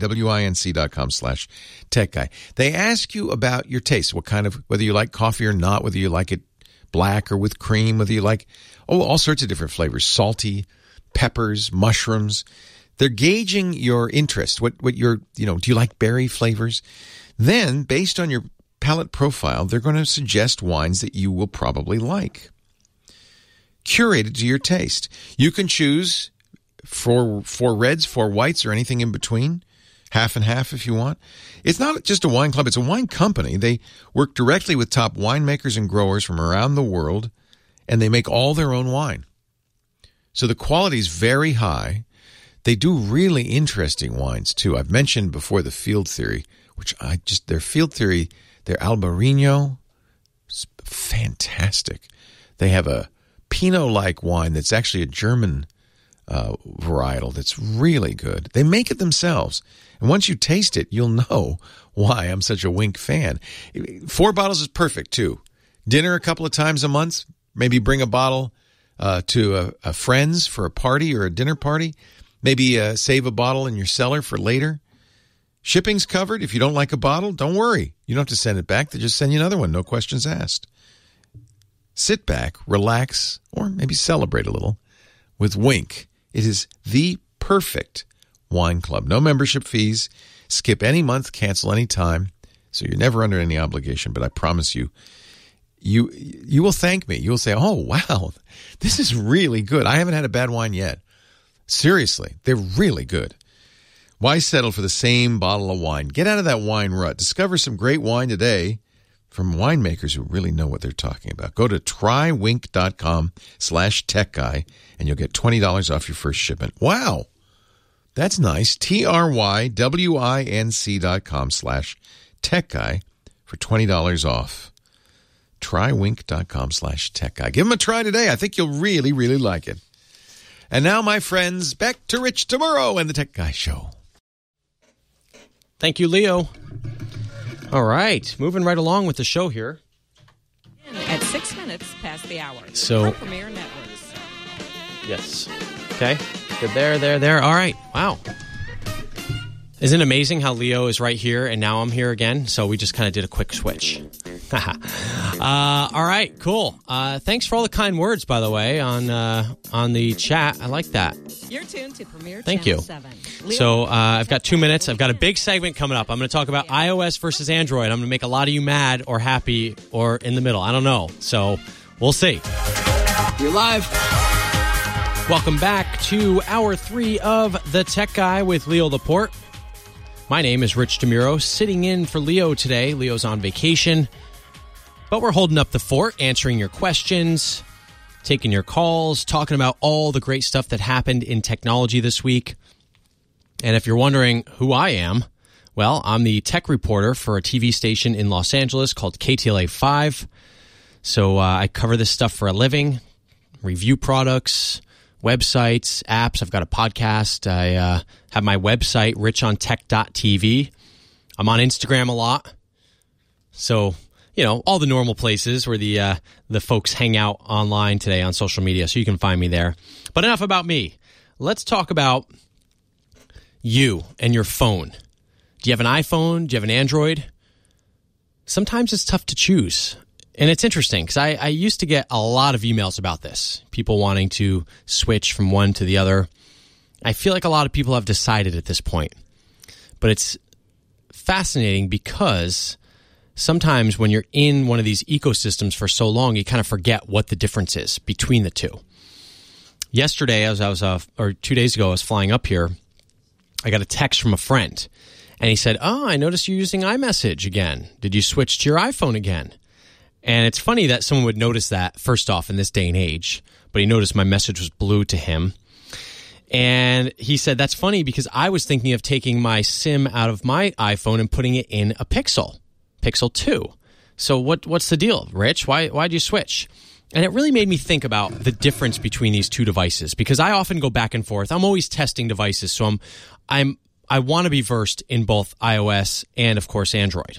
trywinc.com/techguy. They ask you about your taste, whether you like coffee or not, whether you like it black or with cream, whether you like, all sorts of different flavors, salty, peppers, mushrooms. They're gauging your interest. What do you like berry flavors? Then, based on your palate profile, they're going to suggest wines that you will probably like, curated to your taste. You can choose 4 reds, 4 whites, or anything in between, half and half if you want. It's not just a wine club, it's a wine company. They work directly with top winemakers and growers from around the world, and they make all their own wine. So the quality is very high. They do really interesting wines, too. I've mentioned before the Field Theory, their Field Theory, their Albarino, is fantastic. They have a Pinot-like wine that's actually a German varietal that's really good. They make it themselves. And once you taste it, you'll know why I'm such a Wink fan. 4 bottles is perfect, too. Dinner a couple of times a month. Maybe bring a bottle to a friend's for a party or a dinner party. Maybe save a bottle in your cellar for later. Shipping's covered. If you don't like a bottle, don't worry. You don't have to send it back. They just send you another one. No questions asked. Sit back, relax, or maybe celebrate a little with Wink. It is the perfect wine club. No membership fees. Skip any month, cancel any time. So you're never under any obligation. But I promise you, you will thank me. You will say, oh, wow, this is really good. I haven't had a bad wine yet. Seriously, they're really good. Why settle for the same bottle of wine? Get out of that wine rut. Discover some great wine today from winemakers who really know what they're talking about. Go to trywinc.com/techguy and you'll get $20 off your first shipment. Wow, that's nice. trywinc.com/techguy for $20 off. Trywinc.com/techguy. Give them a try today. I think you'll really, really like it. And now, my friends, back to Rich DeMuro and the Tech Guy Show. Thank you, Leo. All right, moving right along with the show here. At 6 minutes past the hour. So, from Premier Networks. Yes. Okay. Good. There. All right. Wow. Isn't it amazing how Leo is right here and now I'm here again? So we just kind of did a quick switch. All right, cool. Thanks for all the kind words, by the way, on the chat. I like that. You're tuned to Premier Thank Channel you. 7. So I've got 2 minutes. I've got a big segment coming up. I'm going to talk about iOS versus Android. I'm going to make a lot of you mad or happy or in the middle. I don't know. So we'll see. You're live. Welcome back to Hour 3 of The Tech Guy with Leo Laporte. My name is Rich DeMuro, sitting in for Leo today. Leo's on vacation, but we're holding up the fort, answering your questions, taking your calls, talking about all the great stuff that happened in technology this week. And if you're wondering who I am, well, I'm the tech reporter for a TV station in Los Angeles called KTLA 5. So I cover this stuff for a living, review products, websites, apps. I've got a podcast. I have my website, richontech.tv. I'm on Instagram a lot. So, all the normal places where the folks hang out online today on social media. So you can find me there. But enough about me. Let's talk about you and your phone. Do you have an iPhone? Do you have an Android? Sometimes it's tough to choose. And it's interesting because I used to get a lot of emails about this. People wanting to switch from one to the other. I feel like a lot of people have decided at this point. But it's fascinating because sometimes when you're in one of these ecosystems for so long, you kind of forget what the difference is between the two. Yesterday, or 2 days ago, I was flying up here. I got a text from a friend. And he said, I noticed you're using iMessage again. Did you switch to your iPhone again? And it's funny that someone would notice that, first off, in this day and age. But he noticed my message was blue to him. And he said, that's funny because I was thinking of taking my SIM out of my iPhone and putting it in a Pixel 2. So what's the deal, Rich? Why'd you switch? And it really made me think about the difference between these two devices because I often go back and forth. I'm always testing devices. So I want to be versed in both iOS and, of course, Android.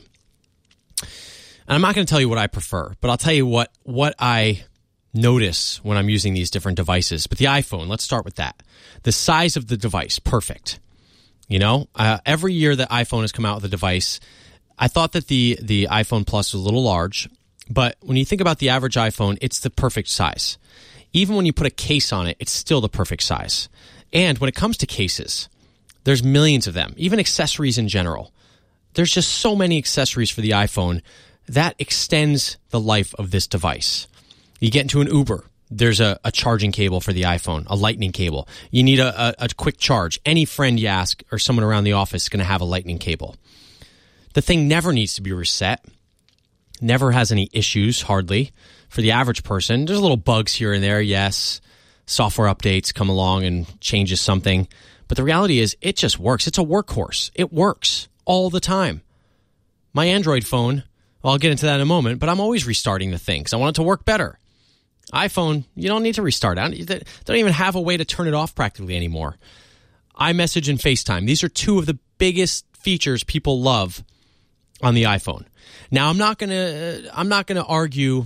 And I'm not going to tell you what I prefer, but I'll tell you what I notice when I'm using these different devices. But the iPhone, let's start with that. The size of the device, perfect. Every year that iPhone has come out with a device, I thought that the iPhone Plus was a little large. But when you think about the average iPhone, it's the perfect size. Even when you put a case on it, it's still the perfect size. And when it comes to cases, there's millions of them, even accessories in general. There's just so many accessories for the iPhone that extends the life of this device. You get into an Uber, there's a charging cable for the iPhone, a lightning cable. You need a quick charge. Any friend you ask or someone around the office is going to have a lightning cable. The thing never needs to be reset. Never has any issues, hardly. For the average person, there's little bugs here and there, yes. Software updates come along and changes something. But the reality is, it just works. It's a workhorse. It works all the time. My Android phone, well, I'll get into that in a moment, but I'm always restarting the thing because I want it to work better. iPhone, you don't need to restart it. They don't even have a way to turn it off practically anymore. iMessage and FaceTime, these are two of the biggest features people love on the iPhone. Now, I'm not gonna argue.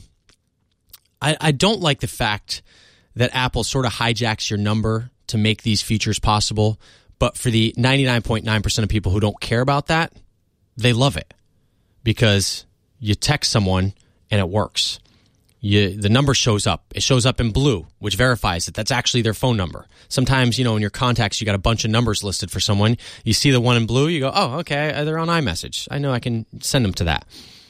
I don't like the fact that Apple sort of hijacks your number to make these features possible. But for the 99.9% of people who don't care about that, they love it because you text someone and it works. The number shows up. It shows up in blue, which verifies that that's actually their phone number. Sometimes, in your contacts, you got a bunch of numbers listed for someone. You see the one in blue, you go, oh, okay, they're on iMessage. I know I can send them to that.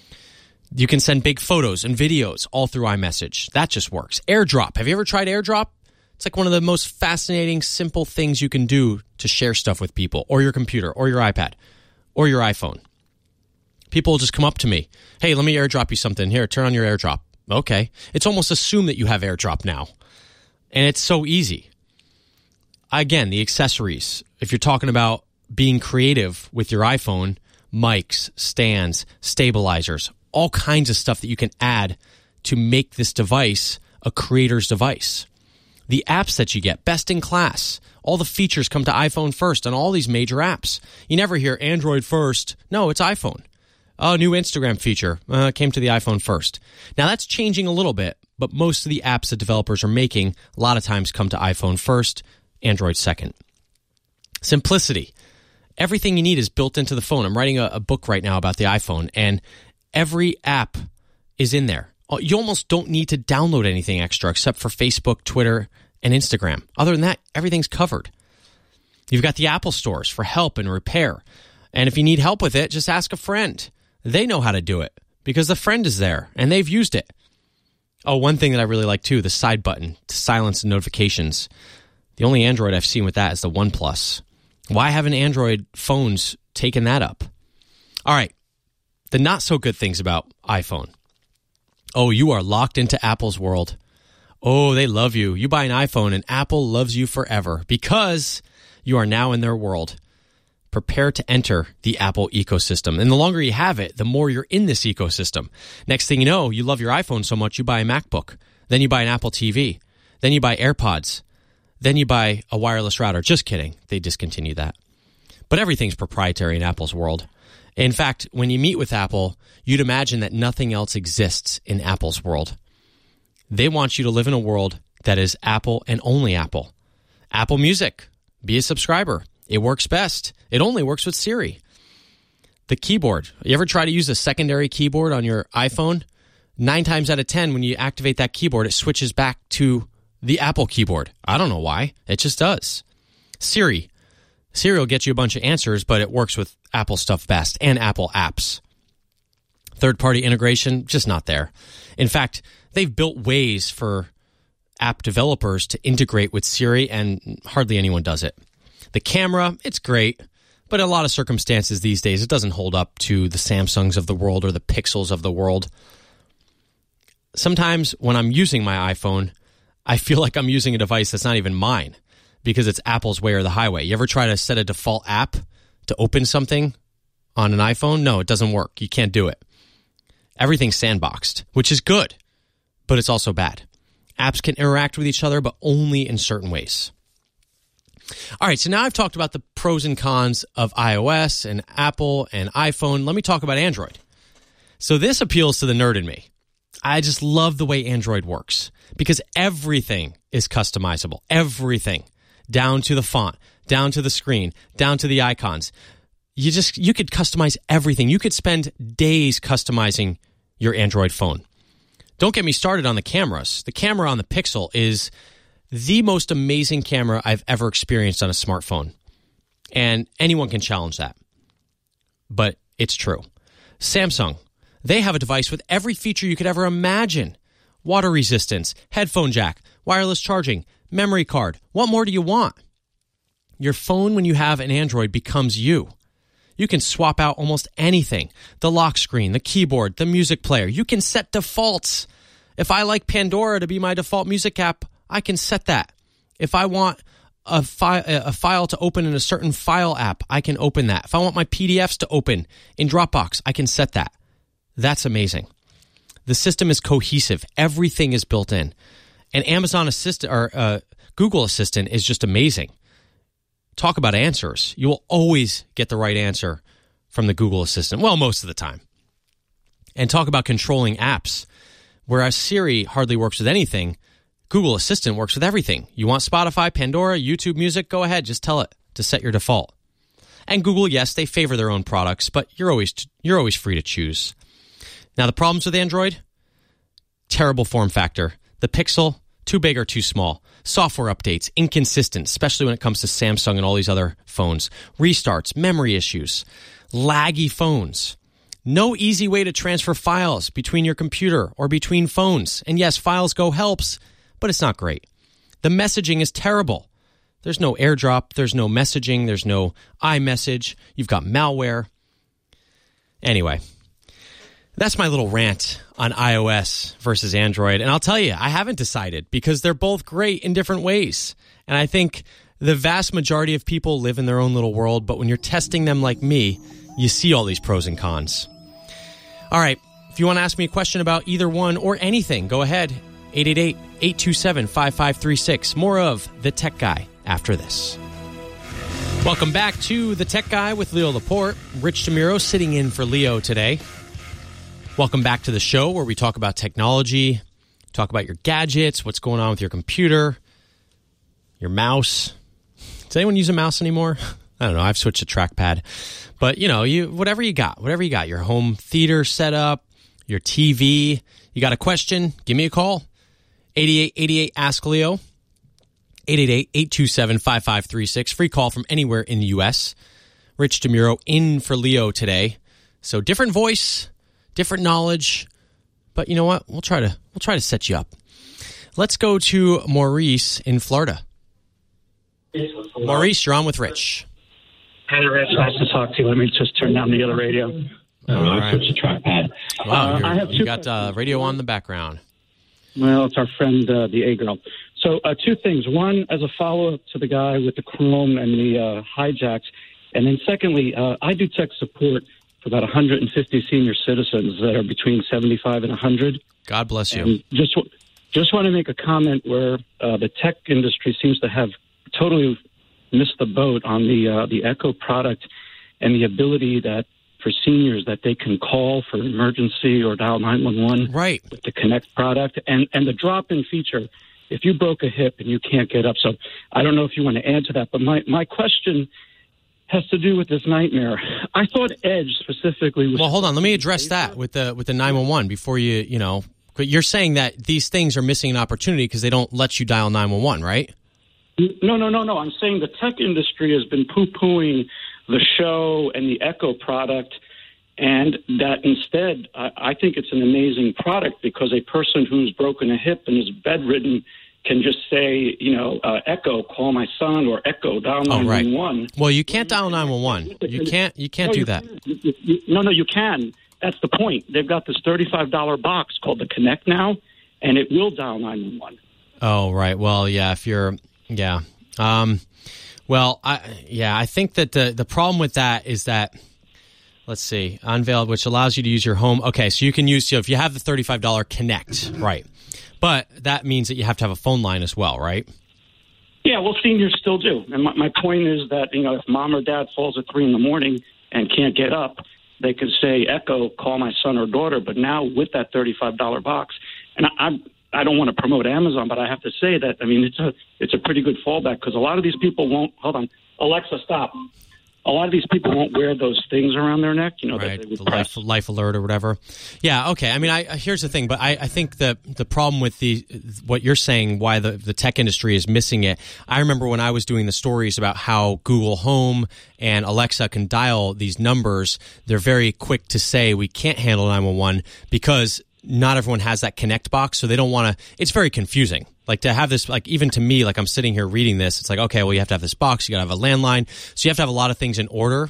You can send big photos and videos all through iMessage. That just works. AirDrop. Have you ever tried AirDrop? It's like one of the most fascinating, simple things you can do to share stuff with people, or your computer, or your iPad, or your iPhone. People will just come up to me. Hey, let me AirDrop you something. Here, turn on your AirDrop. Okay. It's almost assumed that you have AirDrop now. And it's so easy. Again, the accessories. If you're talking about being creative with your iPhone, mics, stands, stabilizers, all kinds of stuff that you can add to make this device a creator's device. The apps that you get, best in class. All the features come to iPhone first on all these major apps. You never hear Android first. No, it's iPhone. Oh, new Instagram feature came to the iPhone first. Now, that's changing a little bit, but most of the apps that developers are making a lot of times come to iPhone first, Android second. Simplicity. Everything you need is built into the phone. I'm writing a book right now about the iPhone, and every app is in there. You almost don't need to download anything extra except for Facebook, Twitter, and Instagram. Other than that, everything's covered. You've got the Apple stores for help and repair. And if you need help with it, just ask a friend. They know how to do it because the friend is there and they've used it. Oh, one thing that I really like too, the side button to silence the notifications. The only Android I've seen with that is the OnePlus. Why haven't Android phones taken that up? All right, the not so good things about iPhone. Oh, you are locked into Apple's world. Oh, they love you. You buy an iPhone and Apple loves you forever because you are now in their world. Prepare to enter the Apple ecosystem. And the longer you have it, the more you're in this ecosystem. Next thing you know, you love your iPhone so much, you buy a MacBook. Then you buy an Apple TV. Then you buy AirPods. Then you buy a wireless router. Just kidding. They discontinued that. But everything's proprietary in Apple's world. In fact, when you meet with Apple, you'd imagine that nothing else exists in Apple's world. They want you to live in a world that is Apple and only Apple. Apple Music. Be a subscriber. It works best. It only works with Siri. The keyboard. You ever try to use a secondary keyboard on your iPhone? 9 times out of 10, when you activate that keyboard, it switches back to the Apple keyboard. I don't know why. It just does. Siri. Siri will get you a bunch of answers, but it works with Apple stuff best and Apple apps. Third-party integration, just not there. In fact, they've built ways for app developers to integrate with Siri, and hardly anyone does it. The camera, it's great, but in a lot of circumstances these days, it doesn't hold up to the Samsungs of the world or the Pixels of the world. Sometimes when I'm using my iPhone, I feel like I'm using a device that's not even mine because it's Apple's way or the highway. You ever try to set a default app to open something on an iPhone? No, it doesn't work. You can't do it. Everything's sandboxed, which is good, but it's also bad. Apps can interact with each other, but only in certain ways. All right, so now I've talked about the pros and cons of iOS and Apple and iPhone. Let me talk about Android. So this appeals to the nerd in me. I just love the way Android works because everything is customizable. Everything. Down to the font, down to the screen, down to the icons. You could customize everything. You could spend days customizing your Android phone. Don't get me started on the cameras. The camera on the Pixel is the most amazing camera I've ever experienced on a smartphone. And anyone can challenge that. But it's true. Samsung, they have a device with every feature you could ever imagine. Water resistance, headphone jack, wireless charging, memory card. What more do you want? Your phone, when you have an Android, becomes you. You can swap out almost anything. The lock screen, the keyboard, the music player. You can set defaults. If I like Pandora to be my default music app, I can set that. If I want a file to open in a certain file app, I can open that. If I want my PDFs to open in Dropbox, I can set that. That's amazing. The system is cohesive. Everything is built in. And Amazon Assistant or Google Assistant is just amazing. Talk about answers. You will always get the right answer from the Google Assistant. Well, most of the time. And talk about controlling apps. Whereas Siri hardly works with anything, Google Assistant works with everything. You want Spotify, Pandora, YouTube Music? Go ahead. Just tell it to set your default. And Google, yes, they favor their own products, but you're always free to choose. Now, the problems with Android? Terrible form factor. The Pixel, too big or too small. Software updates, inconsistent, especially when it comes to Samsung and all these other phones. Restarts, memory issues, laggy phones. No easy way to transfer files between your computer or between phones. And yes, Files Go helps, but it's not great. The messaging is terrible. There's no AirDrop, there's no messaging, there's no iMessage. You've got malware. Anyway, that's my little rant on iOS versus Android. And I'll tell you, I haven't decided because they're both great in different ways. And I think the vast majority of people live in their own little world, but when you're testing them like me, you see all these pros and cons. All right, if you want to ask me a question about either one or anything, go ahead. 888-827-5536. More of The Tech Guy after this. Welcome back to The Tech Guy with Leo Laporte. Rich DeMuro sitting in for Leo today. Welcome back to the show where we talk about technology, talk about your gadgets, what's going on with your computer, your mouse. Does anyone use a mouse anymore? I don't know. I've switched to trackpad. But, whatever you got, your home theater setup, your TV, you got a question, give me a call. 8888-ASK-LEO, 888-827-5536. Free call from anywhere in the U.S. Rich DeMuro in for Leo today. So different voice, different knowledge, but you know what? We'll try to set you up. Let's go to Maurice in Florida. Maurice, you're on with Rich. Hey, Rich. Nice to talk to you. Let me just turn down the other radio. Right. Switch to trackpad. Wow, I have you got radio on the background. Well, it's our friend, the A-Girl. So two things. One, as a follow-up to the guy with the Chrome and the hijacks. And then secondly, I do tech support for about 150 senior citizens that are between 75 and 100. God bless you. And just Just want to make a comment where the tech industry seems to have totally missed the boat on the Echo product and the ability that for seniors that they can call for emergency or dial 911 with the Connect product and the drop-in feature. If you broke a hip and you can't get up, so I don't know if you want to add to that, but my question has to do with this nightmare. I thought Edge specifically was... Well, hold on. Let me address that with the 911 before you're saying that these things are missing an opportunity because they don't let you dial 911, right? No. I'm saying the tech industry has been poo-pooing the show and the Echo product, and that instead, I think it's an amazing product because a person who's broken a hip and is bedridden can just say, Echo, call my son, or Echo, dial 911. Right. Well, you can't dial 911. You can't do that. No, you can. That's the point. They've got this $35 box called the Connect now, and it will dial 911. Oh, right. Well, yeah, if you're... Yeah. I think that the problem with that is that, let's see, Unveiled, which allows you to use your home. Okay, so you can use, if you have the $35 Connect, right. But that means that you have to have a phone line as well, right? Yeah, well, seniors still do. And my point is that, if mom or dad falls at 3 a.m. and can't get up, they could say, Echo, call my son or daughter. But now with that $35 box, and I don't want to promote Amazon, but I have to say that, it's a pretty good fallback because a lot of these people won't, hold on, Alexa, stop. A lot of these people won't wear those things around their neck, right, that they would the life alert or whatever. Yeah, okay. Here's the thing, but I think that the problem with what you're saying, why the tech industry is missing it, I remember when I was doing the stories about how Google Home and Alexa can dial these numbers, they're very quick to say we can't handle 911 because not everyone has that Connect box, so they don't want to. It's very confusing. Like to have this, like even to me, like I'm sitting here reading this, it's like, okay, well, you have to have this box, you got to have a landline, so you have to have a lot of things in order.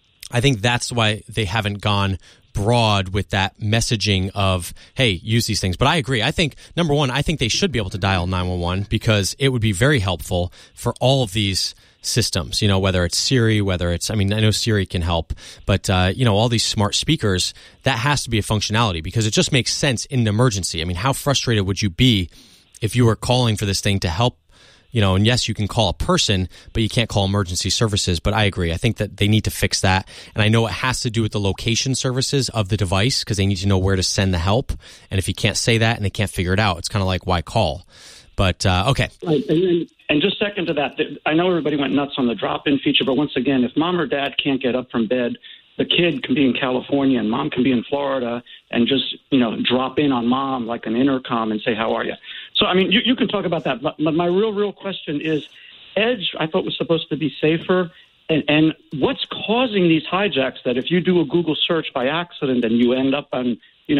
I think that's why they haven't gone broad with that messaging of, hey, use these things. But I agree. I think, number one, I think they should be able to dial 911 because it would be very helpful for all of these systems, whether it's Siri, I know Siri can help, but, all these smart speakers, that has to be a functionality because it just makes sense in an emergency. How frustrated would you be if you were calling for this thing to help, and yes, you can call a person, but you can't call emergency services. But I agree. I think that they need to fix that. And I know it has to do with the location services of the device because they need to know where to send the help. And if you can't say that and they can't figure it out, it's kind of like, why call? But, okay. Right. And just second to that, I know everybody went nuts on the drop-in feature, but once again, if mom or dad can't get up from bed, the kid can be in California and mom can be in Florida and just, drop in on mom like an intercom and say, how are you? So, you can talk about that. But my real question is, Edge, I thought was supposed to be safer. And what's causing these hijacks that if you do a Google search by accident and you end up on,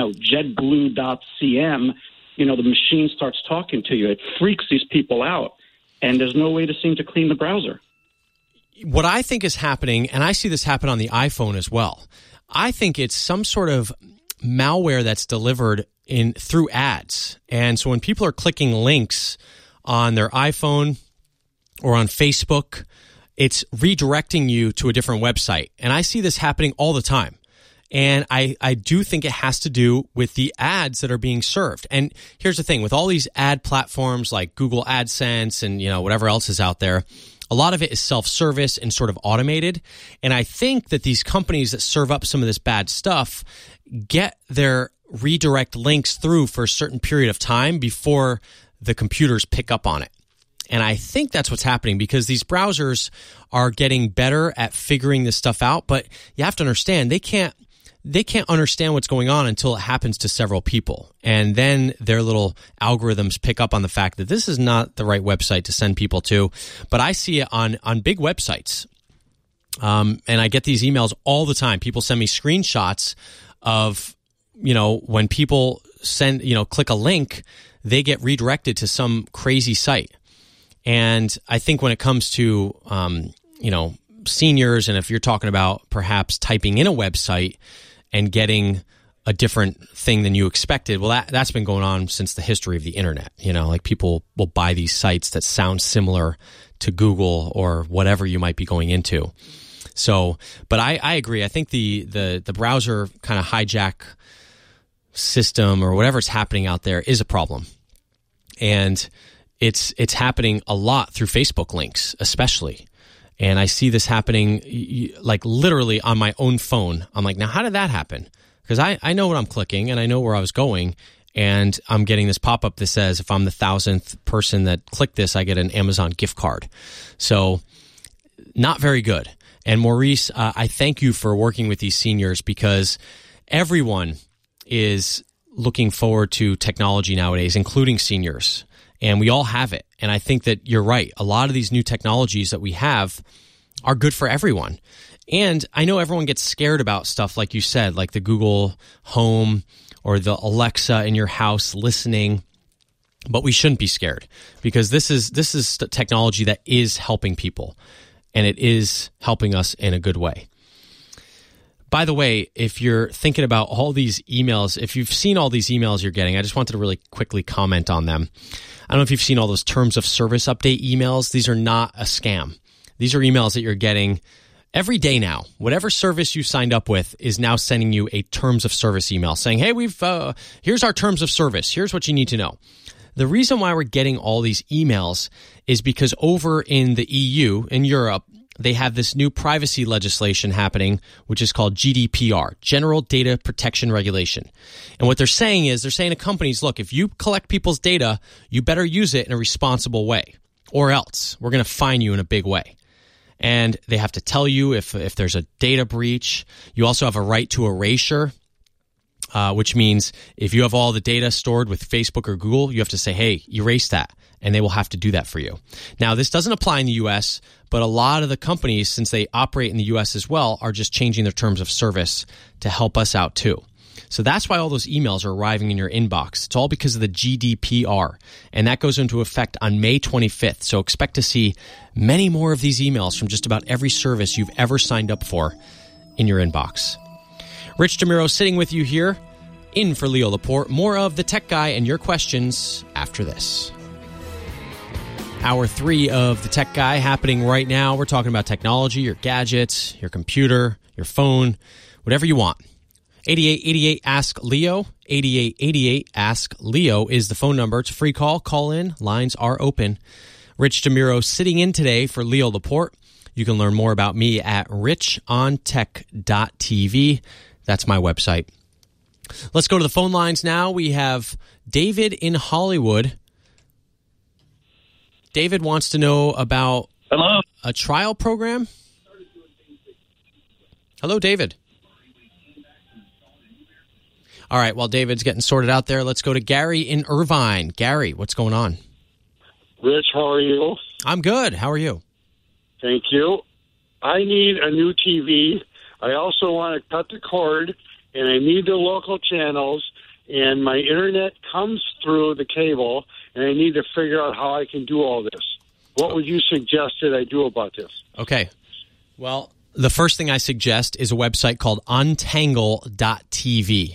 jetblue.cm, the machine starts talking to you. It freaks these people out. And there's no way to seem to clean the browser. What I think is happening, and I see this happen on the iPhone as well, I think it's some sort of malware that's delivered through ads. And so when people are clicking links on their iPhone or on Facebook, it's redirecting you to a different website. And I see this happening all the time. And I do think it has to do with the ads that are being served. And here's the thing, with all these ad platforms like Google AdSense and, whatever else is out there, a lot of it is self-service and sort of automated. And I think that these companies that serve up some of this bad stuff get their redirect links through for a certain period of time before the computers pick up on it. And I think that's what's happening because these browsers are getting better at figuring this stuff out. But you have to understand, they can't understand what's going on until it happens to several people. And then their little algorithms pick up on the fact that this is not the right website to send people to. But I see it on big websites. And I get these emails all the time. People send me screenshots of, when people click a link, they get redirected to some crazy site. And I think when it comes to, seniors, and if you're talking about perhaps typing in a website and getting a different thing than you expected, well, that's been going on since the history of the internet. Like people will buy these sites that sound similar to Google or whatever you might be going into. So, but I agree. I think the browser kind of hijack system or whatever's happening out there is a problem. And it's happening a lot through Facebook links, especially. And I see this happening like literally on my own phone. I'm like, now how did that happen? Because I know what I'm clicking and I know where I was going. And I'm getting this pop-up that says if I'm the 1,000th person that clicked this, I get an Amazon gift card. So not very good. And Maurice, I thank you for working with these seniors because everyone is looking forward to technology nowadays, including seniors. And we all have it. And I think that you're right. A lot of these new technologies that we have are good for everyone. And I know everyone gets scared about stuff like you said, like the Google Home or the Alexa in your house listening, but we shouldn't be scared because this is technology that is helping people, and it is helping us in a good way. By the way, if you're thinking about all these emails, if you've seen all these emails you're getting, I just wanted to really quickly comment on them. I don't know if you've seen all those terms of service update emails. These are not a scam. These are emails that you're getting every day now. Whatever service you signed up with is now sending you a terms of service email saying, hey, here's our terms of service. Here's what you need to know. The reason why we're getting all these emails is because over in the EU, in Europe, they have this new privacy legislation happening, which is called GDPR, General Data Protection Regulation. And what they're saying to companies, look, if you collect people's data, you better use it in a responsible way, or else we're going to fine you in a big way. And they have to tell you if there's a data breach. You also have a right to erasure, which means if you have all the data stored with Facebook or Google, you have to say, hey, erase that. And they will have to do that for you. Now, this doesn't apply in the U.S., but a lot of the companies, since they operate in the U.S. as well, are just changing their terms of service to help us out too. So that's why all those emails are arriving in your inbox. It's all because of the GDPR, and that goes into effect on May 25th. So expect to see many more of these emails from just about every service you've ever signed up for in your inbox. Rich DeMuro sitting with you here, in for Leo Laporte. More of The Tech Guy and your questions after this. Hour 3 of The Tech Guy happening right now. We're talking about technology, your gadgets, your computer, your phone, whatever you want. 8888 Ask Leo. 8888 Ask Leo is the phone number. It's a free call. Call in. Lines are open. Rich DeMuro sitting in today for Leo Laporte. You can learn more about me at richontech.tv. That's my website. Let's go to the phone lines now. We have David in Hollywood. David wants to know about a trial program. Hello, David. All right, while David's getting sorted out there, let's go to Gary in Irvine. Gary, what's going on? Rich, how are you? I'm good. How are you? Thank you. I need a new TV. I also want to cut the cord, and I need the local channels, and my internet comes through the cable, and I need to figure out how I can do all this. What would you suggest that I do about this? Okay. Well, the first thing I suggest is a website called untangle.tv.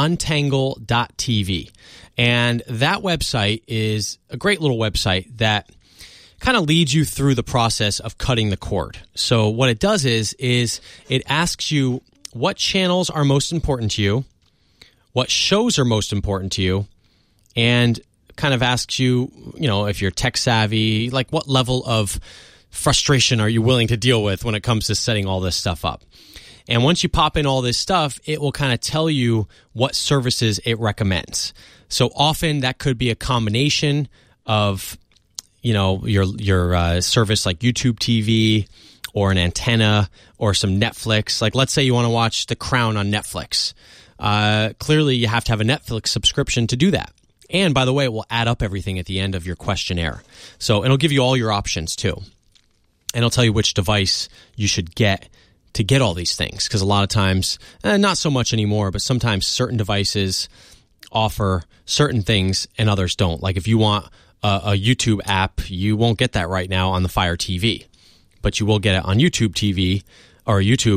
Untangle.tv. And that website is a great little website that kind of leads you through the process of cutting the cord. So what it does is it asks you what channels are most important to you, what shows are most important to you, and kind of asks you, if you're tech savvy, like what level of frustration are you willing to deal with when it comes to setting all this stuff up. And once you pop in all this stuff, it will kind of tell you what services it recommends. So often that could be a combination of, your service like YouTube TV or an antenna or some Netflix. Like let's say you want to watch The Crown on Netflix. Clearly you have to have a Netflix subscription to do that. And by the way, it will add up everything at the end of your questionnaire. So it'll give you all your options too. And it'll tell you which device you should get to get all these things, because a lot of times, not so much anymore, but sometimes certain devices offer certain things and others don't. Like if you want a YouTube app, you won't get that right now on the Fire TV, but you will get it on YouTube TV or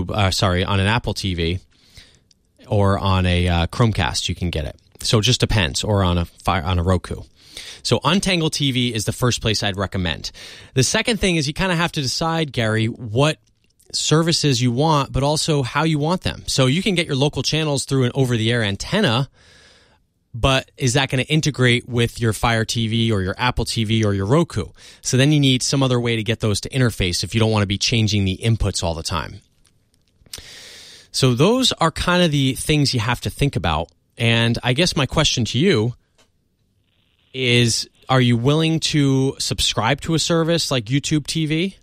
on an Apple TV or on a Chromecast. You can get it. So it just depends, or on a Roku. So Untangle TV is the first place I'd recommend. The second thing is you kind of have to decide, Gary, what services you want, but also how you want them. So you can get your local channels through an over-the-air antenna, but is that going to integrate with your Fire TV or your Apple TV or your Roku? So then you need some other way to get those to interface if you don't want to be changing the inputs all the time. So those are kind of the things you have to think about. And I guess my question to you is, are you willing to subscribe to a service like YouTube TV?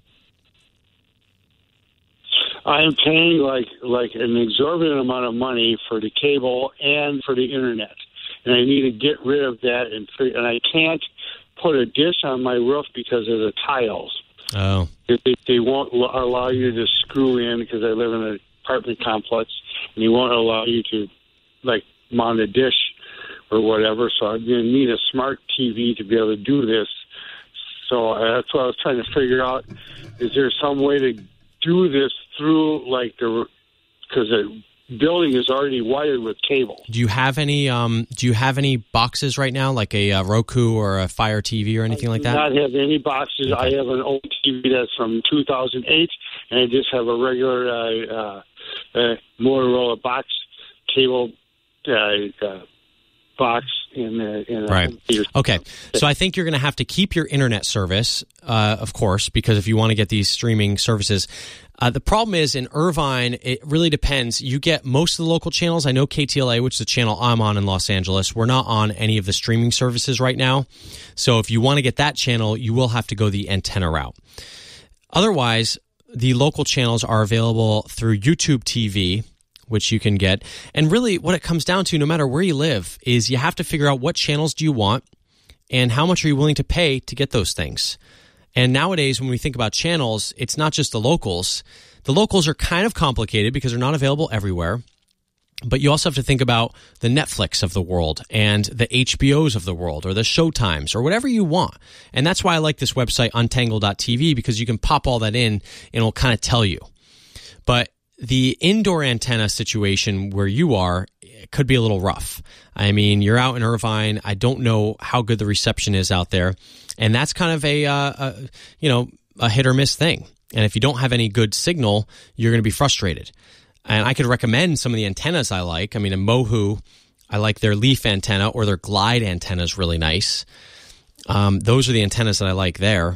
I'm paying like an exorbitant amount of money for the cable and for the internet, and I need to get rid of that. And I can't put a dish on my roof because of the tiles. Oh, they won't allow you to screw in because I live in an apartment complex, and they won't allow you to mount a dish or whatever. So I'm going to need a smart TV to be able to do this. So that's what I was trying to figure out. Is there some way to do this through because the building is already wired with cable? Do you have any boxes right now, like a Roku or a Fire TV or anything like that? I do not have any boxes. Okay. I have an old TV that's from 2008, and I just have a regular Motorola box cable box in right. Okay. So I think you're going to have to keep your internet service, of course, because if you want to get these streaming services. The problem is in Irvine, it really depends. You get most of the local channels. I know KTLA, which is the channel I'm on in Los Angeles. We're not on any of the streaming services right now. So if you want to get that channel, you will have to go the antenna route. Otherwise, the local channels are available through YouTube TV, which you can get. And really what it comes down to, no matter where you live, is you have to figure out what channels do you want and how much are you willing to pay to get those things. And nowadays, when we think about channels, it's not just the locals. The locals are kind of complicated because they're not available everywhere. But you also have to think about the Netflix of the world and the HBOs of the world or the Showtimes or whatever you want. And that's why I like this website, untangle.tv, because you can pop all that in and it'll kind of tell you. But the indoor antenna situation where you are could be a little rough. I mean, you're out in Irvine. I don't know how good the reception is out there. And that's kind of a hit or miss thing. And if you don't have any good signal, you're going to be frustrated. And I could recommend some of the antennas I like. I mean, in Mohu, I like their leaf antenna or their glide antenna is really nice. Those are the antennas that I like there.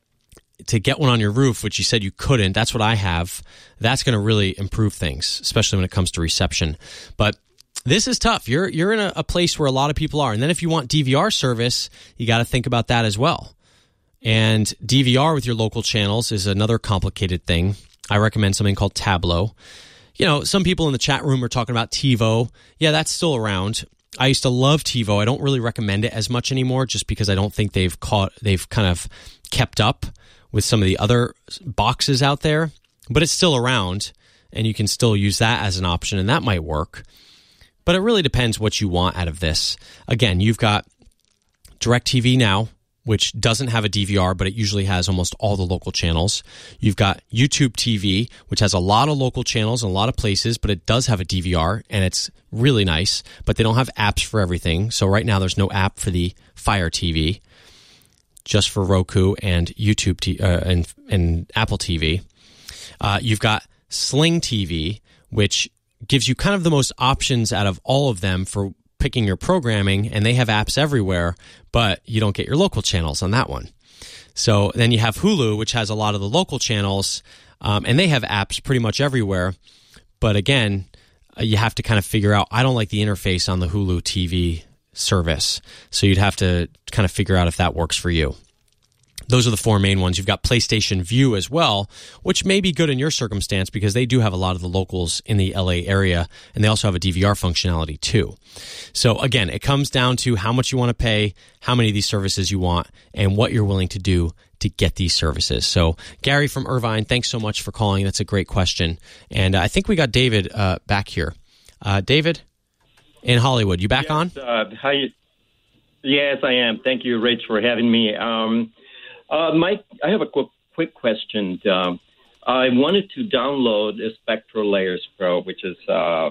To get one on your roof, which you said you couldn't, that's what I have. That's going to really improve things, especially when it comes to reception. But this is tough. You're in a place where a lot of people are. And then if you want DVR service, you got to think about that as well. And DVR with your local channels is another complicated thing. I recommend something called Tableau. You know, some people in the chat room are talking about TiVo. Yeah, that's still around. I used to love TiVo. I don't really recommend it as much anymore just because I don't think they've kind of kept up with some of the other boxes out there. But it's still around, and you can still use that as an option, and that might work. But it really depends what you want out of this. Again, you've got DirecTV Now, which doesn't have a DVR, but it usually has almost all the local channels. You've got YouTube TV, which has a lot of local channels in a lot of places, but it does have a DVR, and it's really nice. But they don't have apps for everything. So right now there's no app for the Fire TV, just for Roku and YouTube and Apple TV. You've got Sling TV, which gives you kind of the most options out of all of them for picking your programming, and they have apps everywhere, but you don't get your local channels on that one. So then you have Hulu, which has a lot of the local channels, and they have apps pretty much everywhere. But again, you have to kind of figure out, I don't like the interface on the Hulu TV service. So you'd have to kind of figure out if that works for you. Those are the four main ones. You've got PlayStation Vue as well, which may be good in your circumstance because they do have a lot of the locals in the LA area, and they also have a DVR functionality too. So again, it comes down to how much you want to pay, how many of these services you want, and what you're willing to do to get these services. So Gary from Irvine, thanks so much for calling. That's a great question. And I think we got David back here. David in Hollywood, you back on? Hi. Yes, I am. Thank you, Rich, for having me. Mike, I have a quick question. I wanted to download a Spectral Layers Pro, which is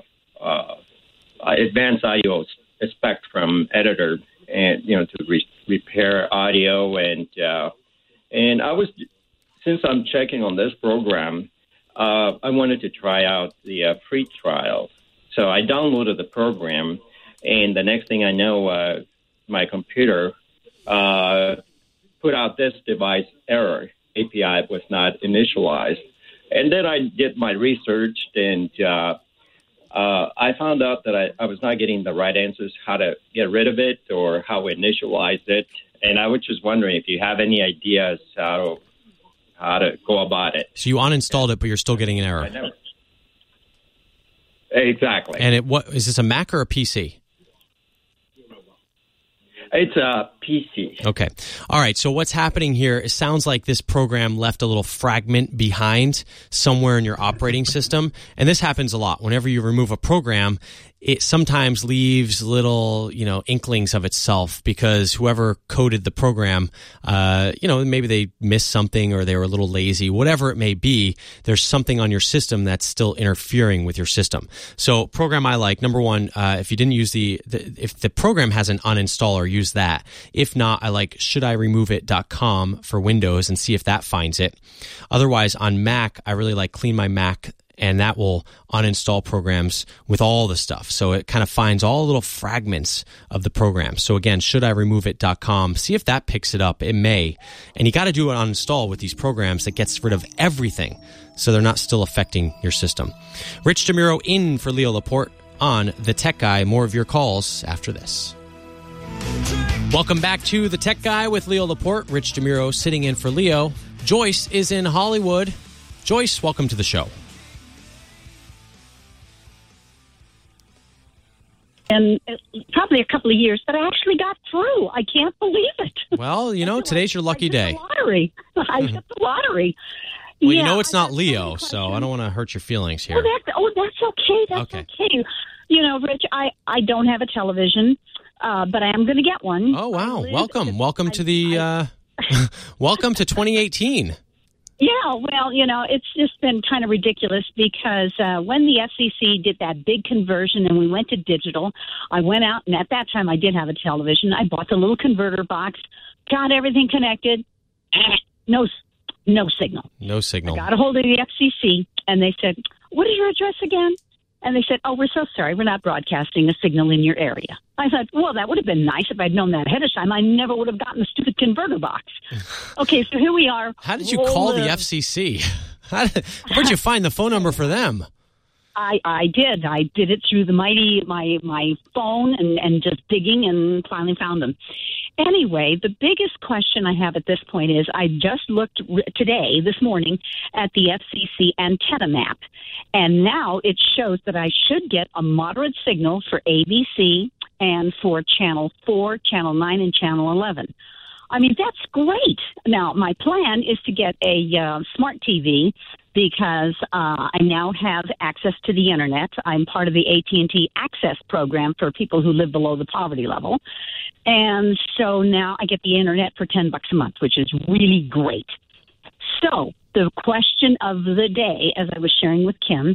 advanced audio spectrum editor, and to repair audio and I was, since I'm checking on this program, I wanted to try out the free trial. So I downloaded the program, And the next thing I know, my computer put out this device error. API was not initialized. And then I did my research, and I found out that I was not getting the right answers, how to get rid of it or how to initialize it. And I was just wondering if you have any ideas how to go about it. So you uninstalled it, but you're still getting an error. I never. Exactly. And what is this, a Mac or a PC? It's a PC. Okay. All right. So what's happening here, it sounds like this program left a little fragment behind somewhere in your operating system. And this happens a lot. Whenever you remove a program, it sometimes leaves little, inklings of itself because whoever coded the program, maybe they missed something or they were a little lazy, whatever it may be, there's something on your system that's still interfering with your system. So program I like, number one, if you didn't use if the program has an uninstaller, use that. If not, I like shouldIRemove.com for Windows and see if that finds it. Otherwise, on Mac, I really like Clean My Mac, and that will uninstall programs with all the stuff. So it kind of finds all little fragments of the program. So again, shouldIRemove.com. See if that picks it up. It may. And you got to do an uninstall with these programs that gets rid of everything so they're not still affecting your system. Rich DeMuro in for Leo Laporte on The Tech Guy. More of your calls after this. Welcome back to The Tech Guy with Leo Laporte. Rich DeMuro sitting in for Leo. Joyce is in Hollywood. Joyce, welcome to the show. And probably a couple of years, but I actually got through. I can't believe it. Well, today's your lucky day. Lottery. I hit the lottery. Well, it's not Leo, so I don't want to hurt your feelings here. That's okay. That's okay. Rich, I don't have a television, but I am going to get one. Oh, wow. Welcome. Welcome to the welcome to 2018. Yeah, well, it's just been kind of ridiculous because when the FCC did that big conversion and we went to digital, I went out, and at that time I did have a television. I bought the little converter box, got everything connected, no signal. No signal. I got a hold of the FCC, and they said, "What is your address again?" And they said, "Oh, we're so sorry. We're not broadcasting a signal in your area." I thought, well, that would have been nice if I'd known that ahead of time. I never would have gotten the stupid converter box. Okay, so here we are. How did you call the FCC? Where'd you find the phone number for them? I did. I did it through my phone and just digging and finally found them. Anyway, the biggest question I have at this point is I just looked this morning, at the FCC antenna map, and now it shows that I should get a moderate signal for ABC and for Channel 4, Channel 9, and Channel 11. I mean, that's great. Now, my plan is to get a smart TV because I now have access to the Internet. I'm part of the AT&T Access program for people who live below the poverty level. And so now I get the Internet for $10 a month, which is really great. So the question of the day, as I was sharing with Kim,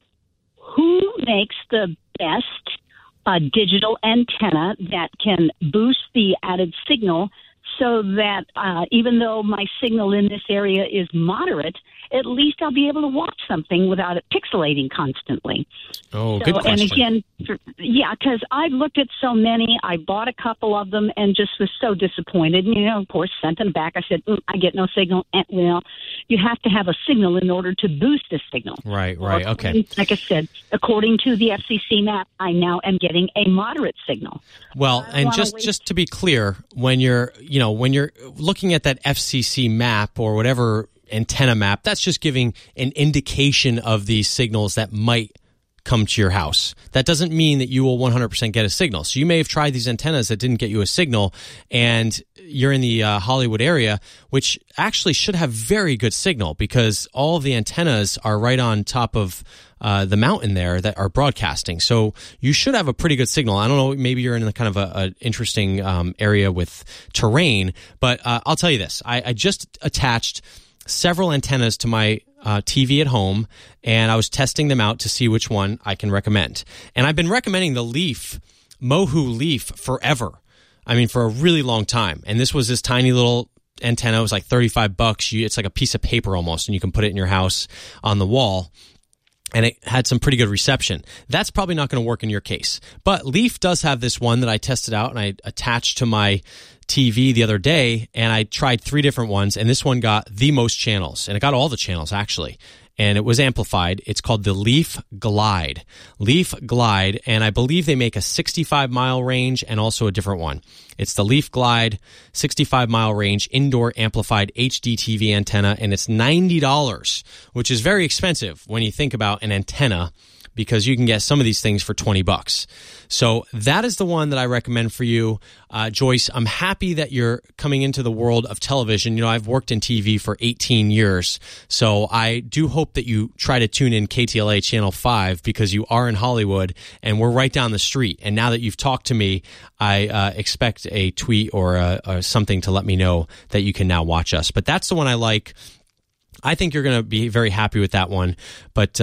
who makes the best digital antenna that can boost the added signal so that even though my signal in this area is moderate, at least I'll be able to watch something without it pixelating constantly. Oh, good question. And again, because I've looked at so many. I bought a couple of them and just was so disappointed. And, of course, sent them back. I said, I get no signal. And, you have to have a signal in order to boost the signal. Right, okay. Like I said, according to the FCC map, I now am getting a moderate signal. Well, and just to be clear, when you're looking at that FCC map or whatever antenna map, that's just giving an indication of the signals that might come to your house. That doesn't mean that you will 100% get a signal. So you may have tried these antennas that didn't get you a signal, and you're in the Hollywood area, which actually should have very good signal because all of the antennas are right on top of the mountain there that are broadcasting. So you should have a pretty good signal. I don't know, maybe you're in a kind of an interesting area with terrain, but I'll tell you this. I just attached several antennas to my TV at home, and I was testing them out to see which one I can recommend. And I've been recommending the Mohu Leaf forever. I mean, for a really long time. And this was this tiny little antenna. It was like $35. It's like a piece of paper almost, and you can put it in your house on the wall. and it had some pretty good reception. That's probably not going to work in your case. But Leaf does have this one that I tested out and I attached to my TV the other day, and I tried 3 different ones, and this one got the most channels, and it got all the channels actually, and it was amplified. It's called the Leaf Glide. Leaf Glide, and I believe they make a 65-mile range and also a different one. It's the Leaf Glide 65-mile range indoor amplified HD TV antenna, and it's $90, which is very expensive when you think about an antenna, because you can get some of these things for $20. So that is the one that I recommend for you. Joyce, I'm happy that you're coming into the world of television. You know, I've worked in TV for 18 years, so I do hope that you try to tune in KTLA Channel 5 because you are in Hollywood and we're right down the street. And now that you've talked to me, I expect a tweet or something to let me know that you can now watch us. But that's the one I like. I think you're going to be very happy with that one, but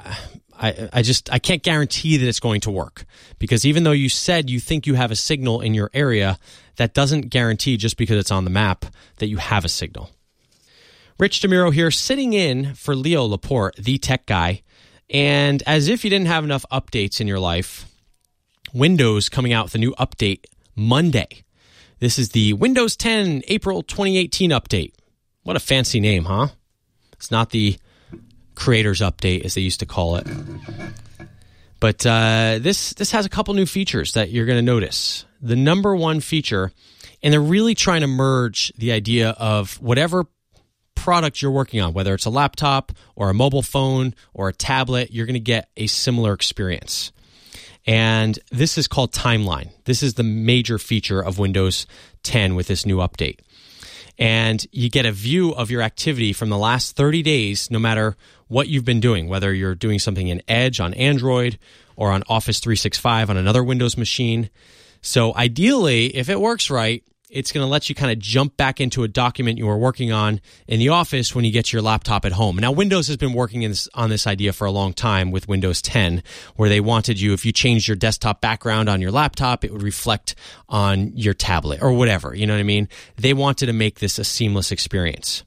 I can't guarantee that it's going to work, because even though you said you think you have a signal in your area, that doesn't guarantee just because it's on the map that you have a signal. Rich DeMuro here, sitting in for Leo Laporte, the tech guy. And as if you didn't have enough updates in your life, Windows coming out with a new update Monday. This is the Windows 10 April 2018 update. What a fancy name, huh? It's not the Creators Update, as they used to call it. But this has a couple new features that you're going to notice. The number one feature, and they're really trying to merge the idea of whatever product you're working on, whether it's a laptop or a mobile phone or a tablet, you're going to get a similar experience. And this is called Timeline. This is the major feature of Windows 10 with this new update. And you get a view of your activity from the last 30 days, no matter what you've been doing, whether you're doing something in Edge on Android or on Office 365 on another Windows machine. So ideally, if it works right, it's going to let you kind of jump back into a document you were working on in the office when you get your laptop at home. Now, Windows has been working on this idea for a long time with Windows 10, where they wanted you, if you changed your desktop background on your laptop, it would reflect on your tablet or whatever. You know what I mean? They wanted to make this a seamless experience.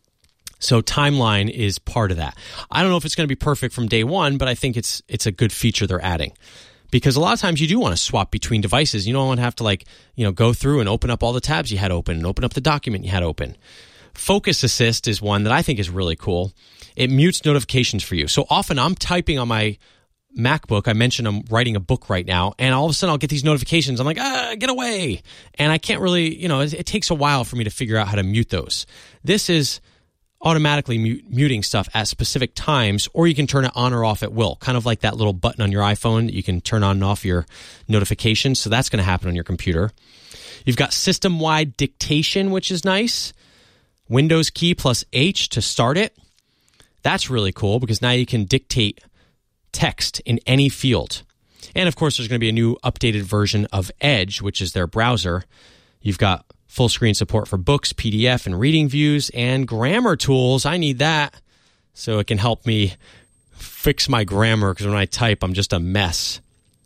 So Timeline is part of that. I don't know if it's going to be perfect from day one, but I think it's a good feature they're adding. Because a lot of times you do want to swap between devices. You don't want to have to go through and open up all the tabs you had open and open up the document you had open. Focus Assist is one that I think is really cool. It mutes notifications for you. So often I'm typing on my MacBook. I mentioned I'm writing a book right now, and all of a sudden I'll get these notifications. I'm like, get away. And I can't really, it takes a while for me to figure out how to mute those. This is automatically muting stuff at specific times, or you can turn it on or off at will, kind of like that little button on your iPhone that you can turn on and off your notifications. So that's going to happen on your computer. You've got system-wide dictation, which is nice. Windows key plus H to start it. That's really cool because now you can dictate text in any field. And of course, there's going to be a new updated version of Edge, which is their browser. You've got full screen support for books, PDF, and reading views, and grammar tools. I need that so it can help me fix my grammar, because when I type, I'm just a mess.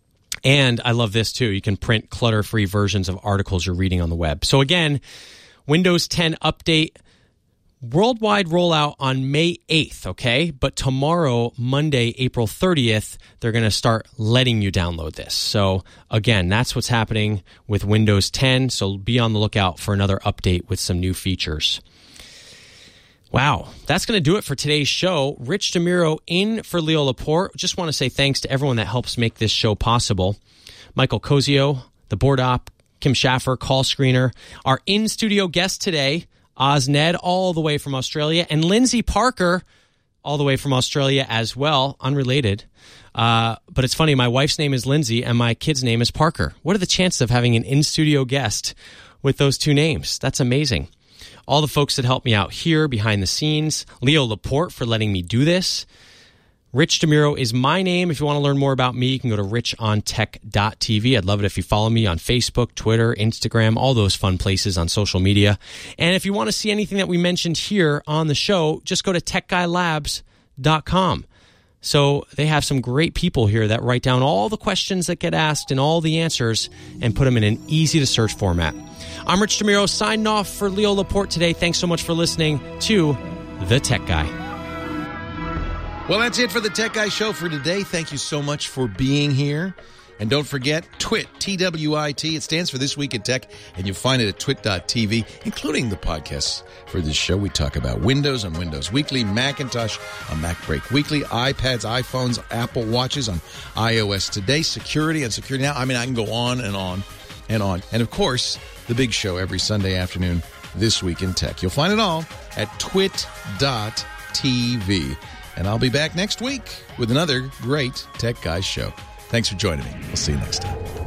And I love this too. You can print clutter-free versions of articles you're reading on the web. So again, Windows 10 update, worldwide rollout on May 8th, okay? But tomorrow, Monday, April 30th, they're going to start letting you download this. So again, that's what's happening with Windows 10. So be on the lookout for another update with some new features. Wow, that's going to do it for today's show. Rich DeMuro in for Leo Laporte. Just want to say thanks to everyone that helps make this show possible. Michael Cozio, the board op, Kim Schaffer, call screener. Our in-studio guest today, Ozned, all the way from Australia, and Lindsay Parker, all the way from Australia as well, unrelated. But it's funny, my wife's name is Lindsay and my kid's name is Parker. What are the chances of having an in-studio guest with those two names? That's amazing. All the folks that help me out here behind the scenes. Leo Laporte for letting me do this. Rich DeMuro is my name. If you want to learn more about me, you can go to richontech.tv. I'd love it if you follow me on Facebook, Twitter, Instagram, all those fun places on social media. And if you want to see anything that we mentioned here on the show, just go to techguylabs.com. So they have some great people here that write down all the questions that get asked and all the answers and put them in an easy-to-search format. I'm Rich DeMuro, signing off for Leo Laporte today. Thanks so much for listening to The Tech Guy. Well, that's it for the Tech Guy Show for today. Thank you so much for being here. And don't forget, TWIT, T-W-I-T. It stands for This Week in Tech, and you'll find it at twit.tv, including the podcasts for this show. We talk about Windows on Windows Weekly, Macintosh on Mac Break Weekly, iPads, iPhones, Apple Watches on iOS Today, security on Security Now. I mean, I can go on and on and on. And, of course, the big show every Sunday afternoon, This Week in Tech. You'll find it all at twit.tv. And I'll be back next week with another great Tech Guys show. Thanks for joining me. We'll see you next time.